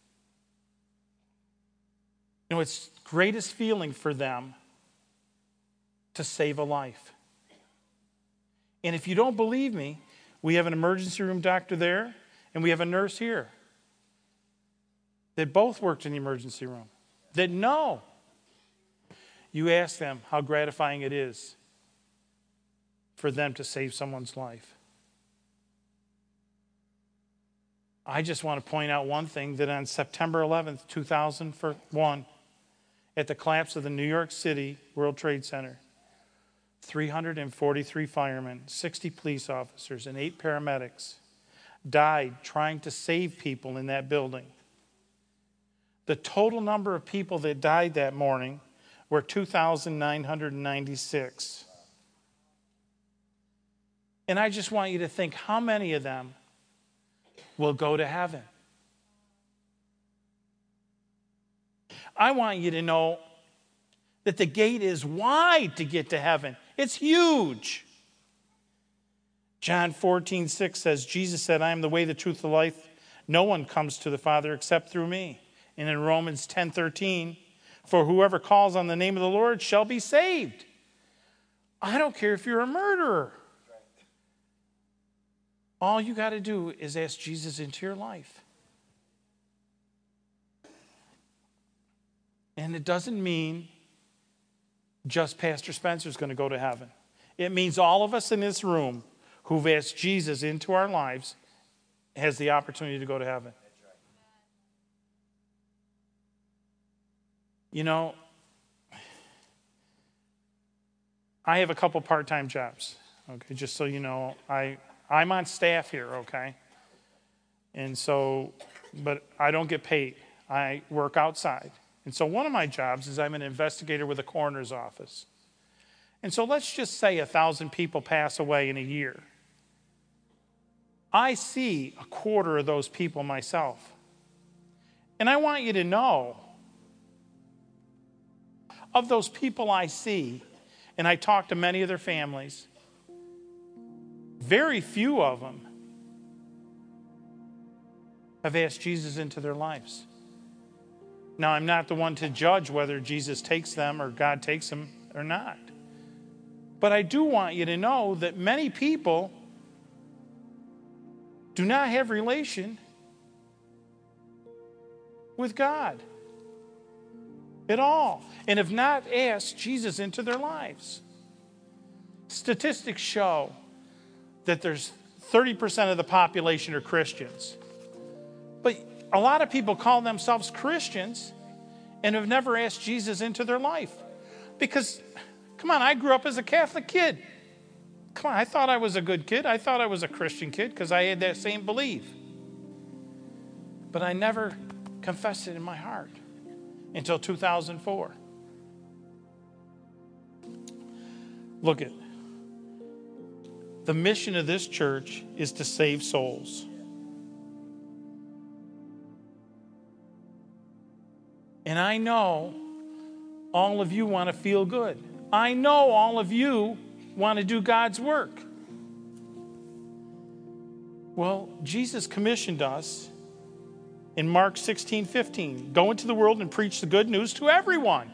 O: You know, it's the greatest feeling for them to save a life. And if you don't believe me, we have an emergency room doctor there, and we have a nurse here that both worked in the emergency room, that know. You ask them how gratifying it is for them to save someone's life. I just want to point out one thing, that on September 11th, 2001, at the collapse of the New York City World Trade Center, 343 firemen, 60 police officers, and 8 paramedics died trying to save people in that building. The total number of people that died that morning were 2,996. And I just want you to think, how many of them will go to heaven? I want you to know that the gate is wide to get to heaven. It's huge. John 14:6 says, Jesus said, I am the way, the truth, the life. No one comes to the Father except through me. And in Romans 10:13, for whoever calls on the name of the Lord shall be saved. I don't care if you're a murderer. All you got to do is ask Jesus into your life. And it doesn't mean just Pastor Spencer's going to go to heaven. It means all of us in this room who've asked Jesus into our lives has the opportunity to go to heaven. You know, I have a couple part-time jobs, okay, just so you know. I'm on staff here, okay? And so, but I don't get paid. I work outside. And so one of my jobs is I'm an investigator with a coroner's office. And so let's just say 1,000 people pass away in a year. I see a quarter of those people myself. And I want you to know, of those people I see, and I talk to many of their families, very few of them have asked Jesus into their lives. Now, I'm not the one to judge whether Jesus takes them or God takes them or not. But I do want you to know that many people do not have relation with God at all and have not asked Jesus into their lives. Statistics show that there's 30% of the population are Christians. But a lot of people call themselves Christians and have never asked Jesus into their life. Because, come on, I grew up as a Catholic kid. Come on, I thought I was a good kid. I thought I was a Christian kid because I had that same belief. But I never confessed it in my heart until 2004. Look at the mission of this church is to save souls. And I know all of you want to feel good. I know all of you want to do God's work. Well, Jesus commissioned us in Mark 16:15. Go into the world and preach the good news to everyone.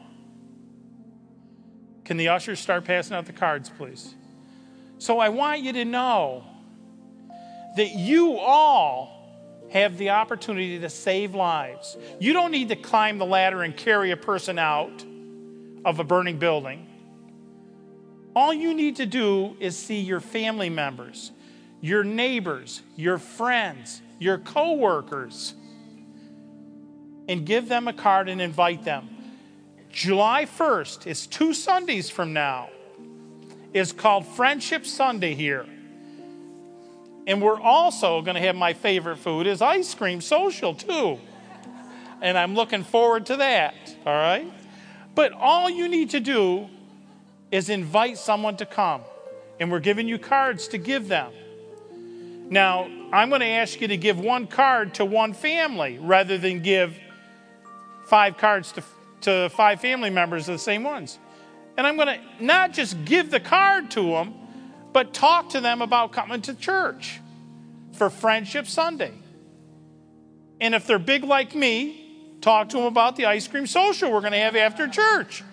O: Can the ushers start passing out the cards, please? So I want you to know that you all have the opportunity to save lives. You don't need to climb the ladder and carry a person out of a burning building. All you need to do is see your family members, your neighbors, your friends, your co-workers, and give them a card and invite them. July 1st is 2 Sundays from now. It's called Friendship Sunday here. And we're also going to have my favorite food is ice cream social too. And I'm looking forward to that, all right? But all you need to do is invite someone to come. And we're giving you cards to give them. Now, I'm going to ask you to give 1 card to 1 family rather than give 5 cards to 5 family members of the same ones. And I'm going to not just give the card to them, but talk to them about coming to church for Friendship Sunday. And if they're big like me, talk to them about the ice cream social we're going to have after church.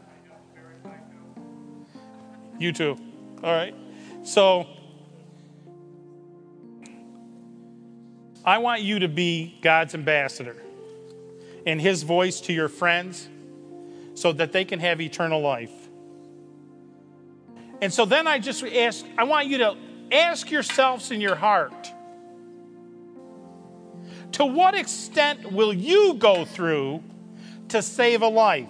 O: You too. All right. So I want you to be God's ambassador and his voice to your friends so that they can have eternal life. And so then I want you to ask yourselves in your heart, to what extent will you go through to save a life?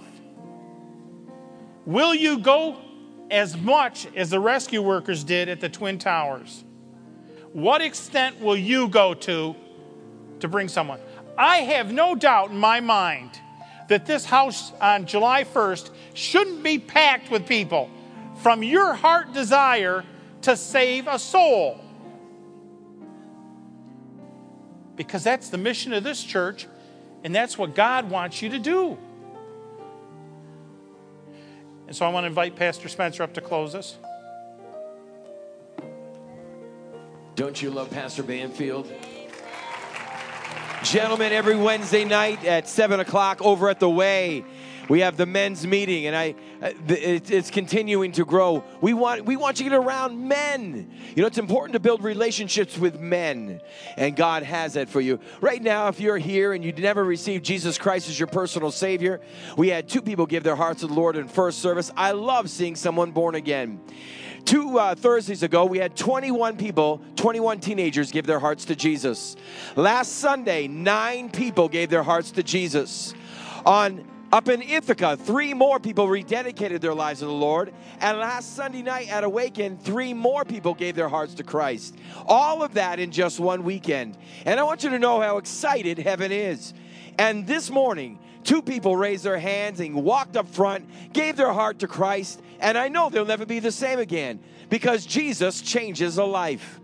O: Will you go as much as the rescue workers did at the Twin Towers? What extent will you go to bring someone? I have no doubt in my mind that this house on July 1st shouldn't be packed with people from your heart desire to save a soul. Because that's the mission of this church, and that's what God wants you to do. And so I want to invite Pastor Spencer up to close us.
N: Don't you love Pastor Banfield? Gentlemen, every Wednesday night at 7 o'clock over at The Way, we have the men's meeting, and it's continuing to grow. We want you to get around men. You know, it's important to build relationships with men, and God has that for you. Right now, if you're here and you never received Jesus Christ as your personal Savior, we had 2 people give their hearts to the Lord in first service. I love seeing someone born again. 2 Thursdays ago, we had 21 people, 21 teenagers give their hearts to Jesus. Last Sunday, 9 people gave their hearts to Jesus. Up in Ithaca, 3 more people rededicated their lives to the Lord. And last Sunday night at Awaken, 3 more people gave their hearts to Christ. All of that in just one weekend. And I want you to know how excited heaven is. And this morning, 2 people raised their hands and walked up front, gave their heart to Christ. And I know they'll never be the same again because Jesus changes a life.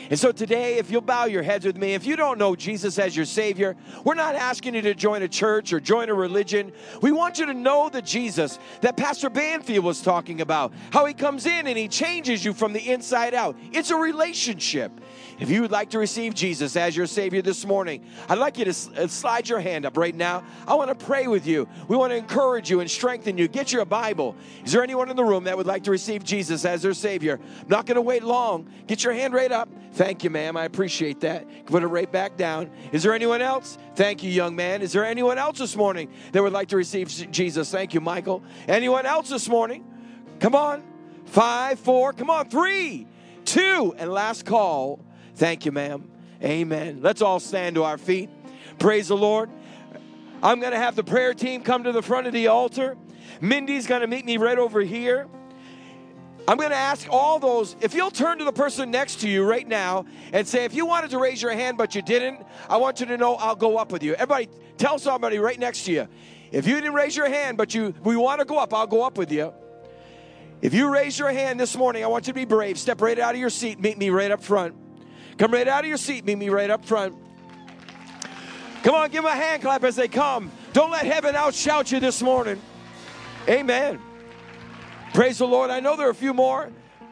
N: And so today, if you'll bow your heads with me, if you don't know Jesus as your Savior, we're not asking you to join a church or join a religion. We want you to know the Jesus that Pastor Banfield was talking about, how he comes in and he changes you from the inside out. It's a relationship. If you would like to receive Jesus as your Savior this morning, I'd like you to slide your hand up right now. I want to pray with you. We want to encourage you and strengthen you. Get your Bible. Is there anyone in the room that would like to receive Jesus as their Savior? I'm not going to wait long. Get your hand right up. Thank you, ma'am. I appreciate that. Put it right back down. Is there anyone else? Thank you, young man. Is there anyone else this morning that would like to receive Jesus? Thank you, Michael. Anyone else this morning? Come on. 5, 4, come on. 3, 2, and last call. Thank you, ma'am. Amen. Let's all stand to our feet. Praise the Lord. I'm going to have the prayer team come to the front of the altar. Mindy's going to meet me right over here. I'm going to ask all those, if you'll turn to the person next to you right now and say, if you wanted to raise your hand but you didn't, I want you to know I'll go up with you. Everybody, tell somebody right next to you. If you didn't raise your hand but we want to go up, I'll go up with you. If you raise your hand this morning, I want you to be brave. Step right out of your seat. Meet me right up front. Come right out of your seat. Meet me right up front. Come on, give them a hand clap as they come. Don't let heaven outshout you this morning. Amen. Praise the Lord. I know there are a few more.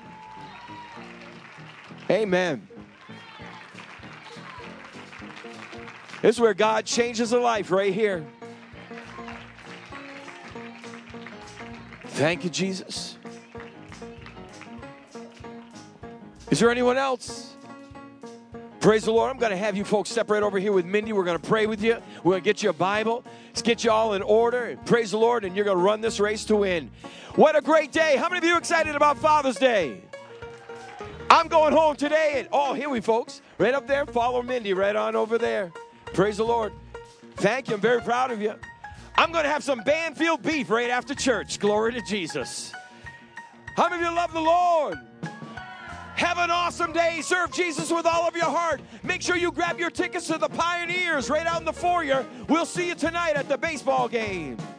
N: Amen. This is where God changes a life right here. Thank you, Jesus. Is there anyone else? Praise the Lord. I'm going to have you folks step right over here with Mindy. We're going to pray with you. We're going to get you a Bible. Let's get you all in order. Praise the Lord, and you're going to run this race to win. What a great day. How many of you are excited about Father's Day? I'm going home today. And oh, here we folks. Right up there. Follow Mindy right on over there. Praise the Lord. Thank you. I'm very proud of you. I'm going to have some Banfield beef right after church. Glory to Jesus. How many of you love the Lord? Have an awesome day. Serve Jesus with all of your heart. Make sure you grab your tickets to the Pioneers right out in the foyer. We'll see you tonight at the baseball game.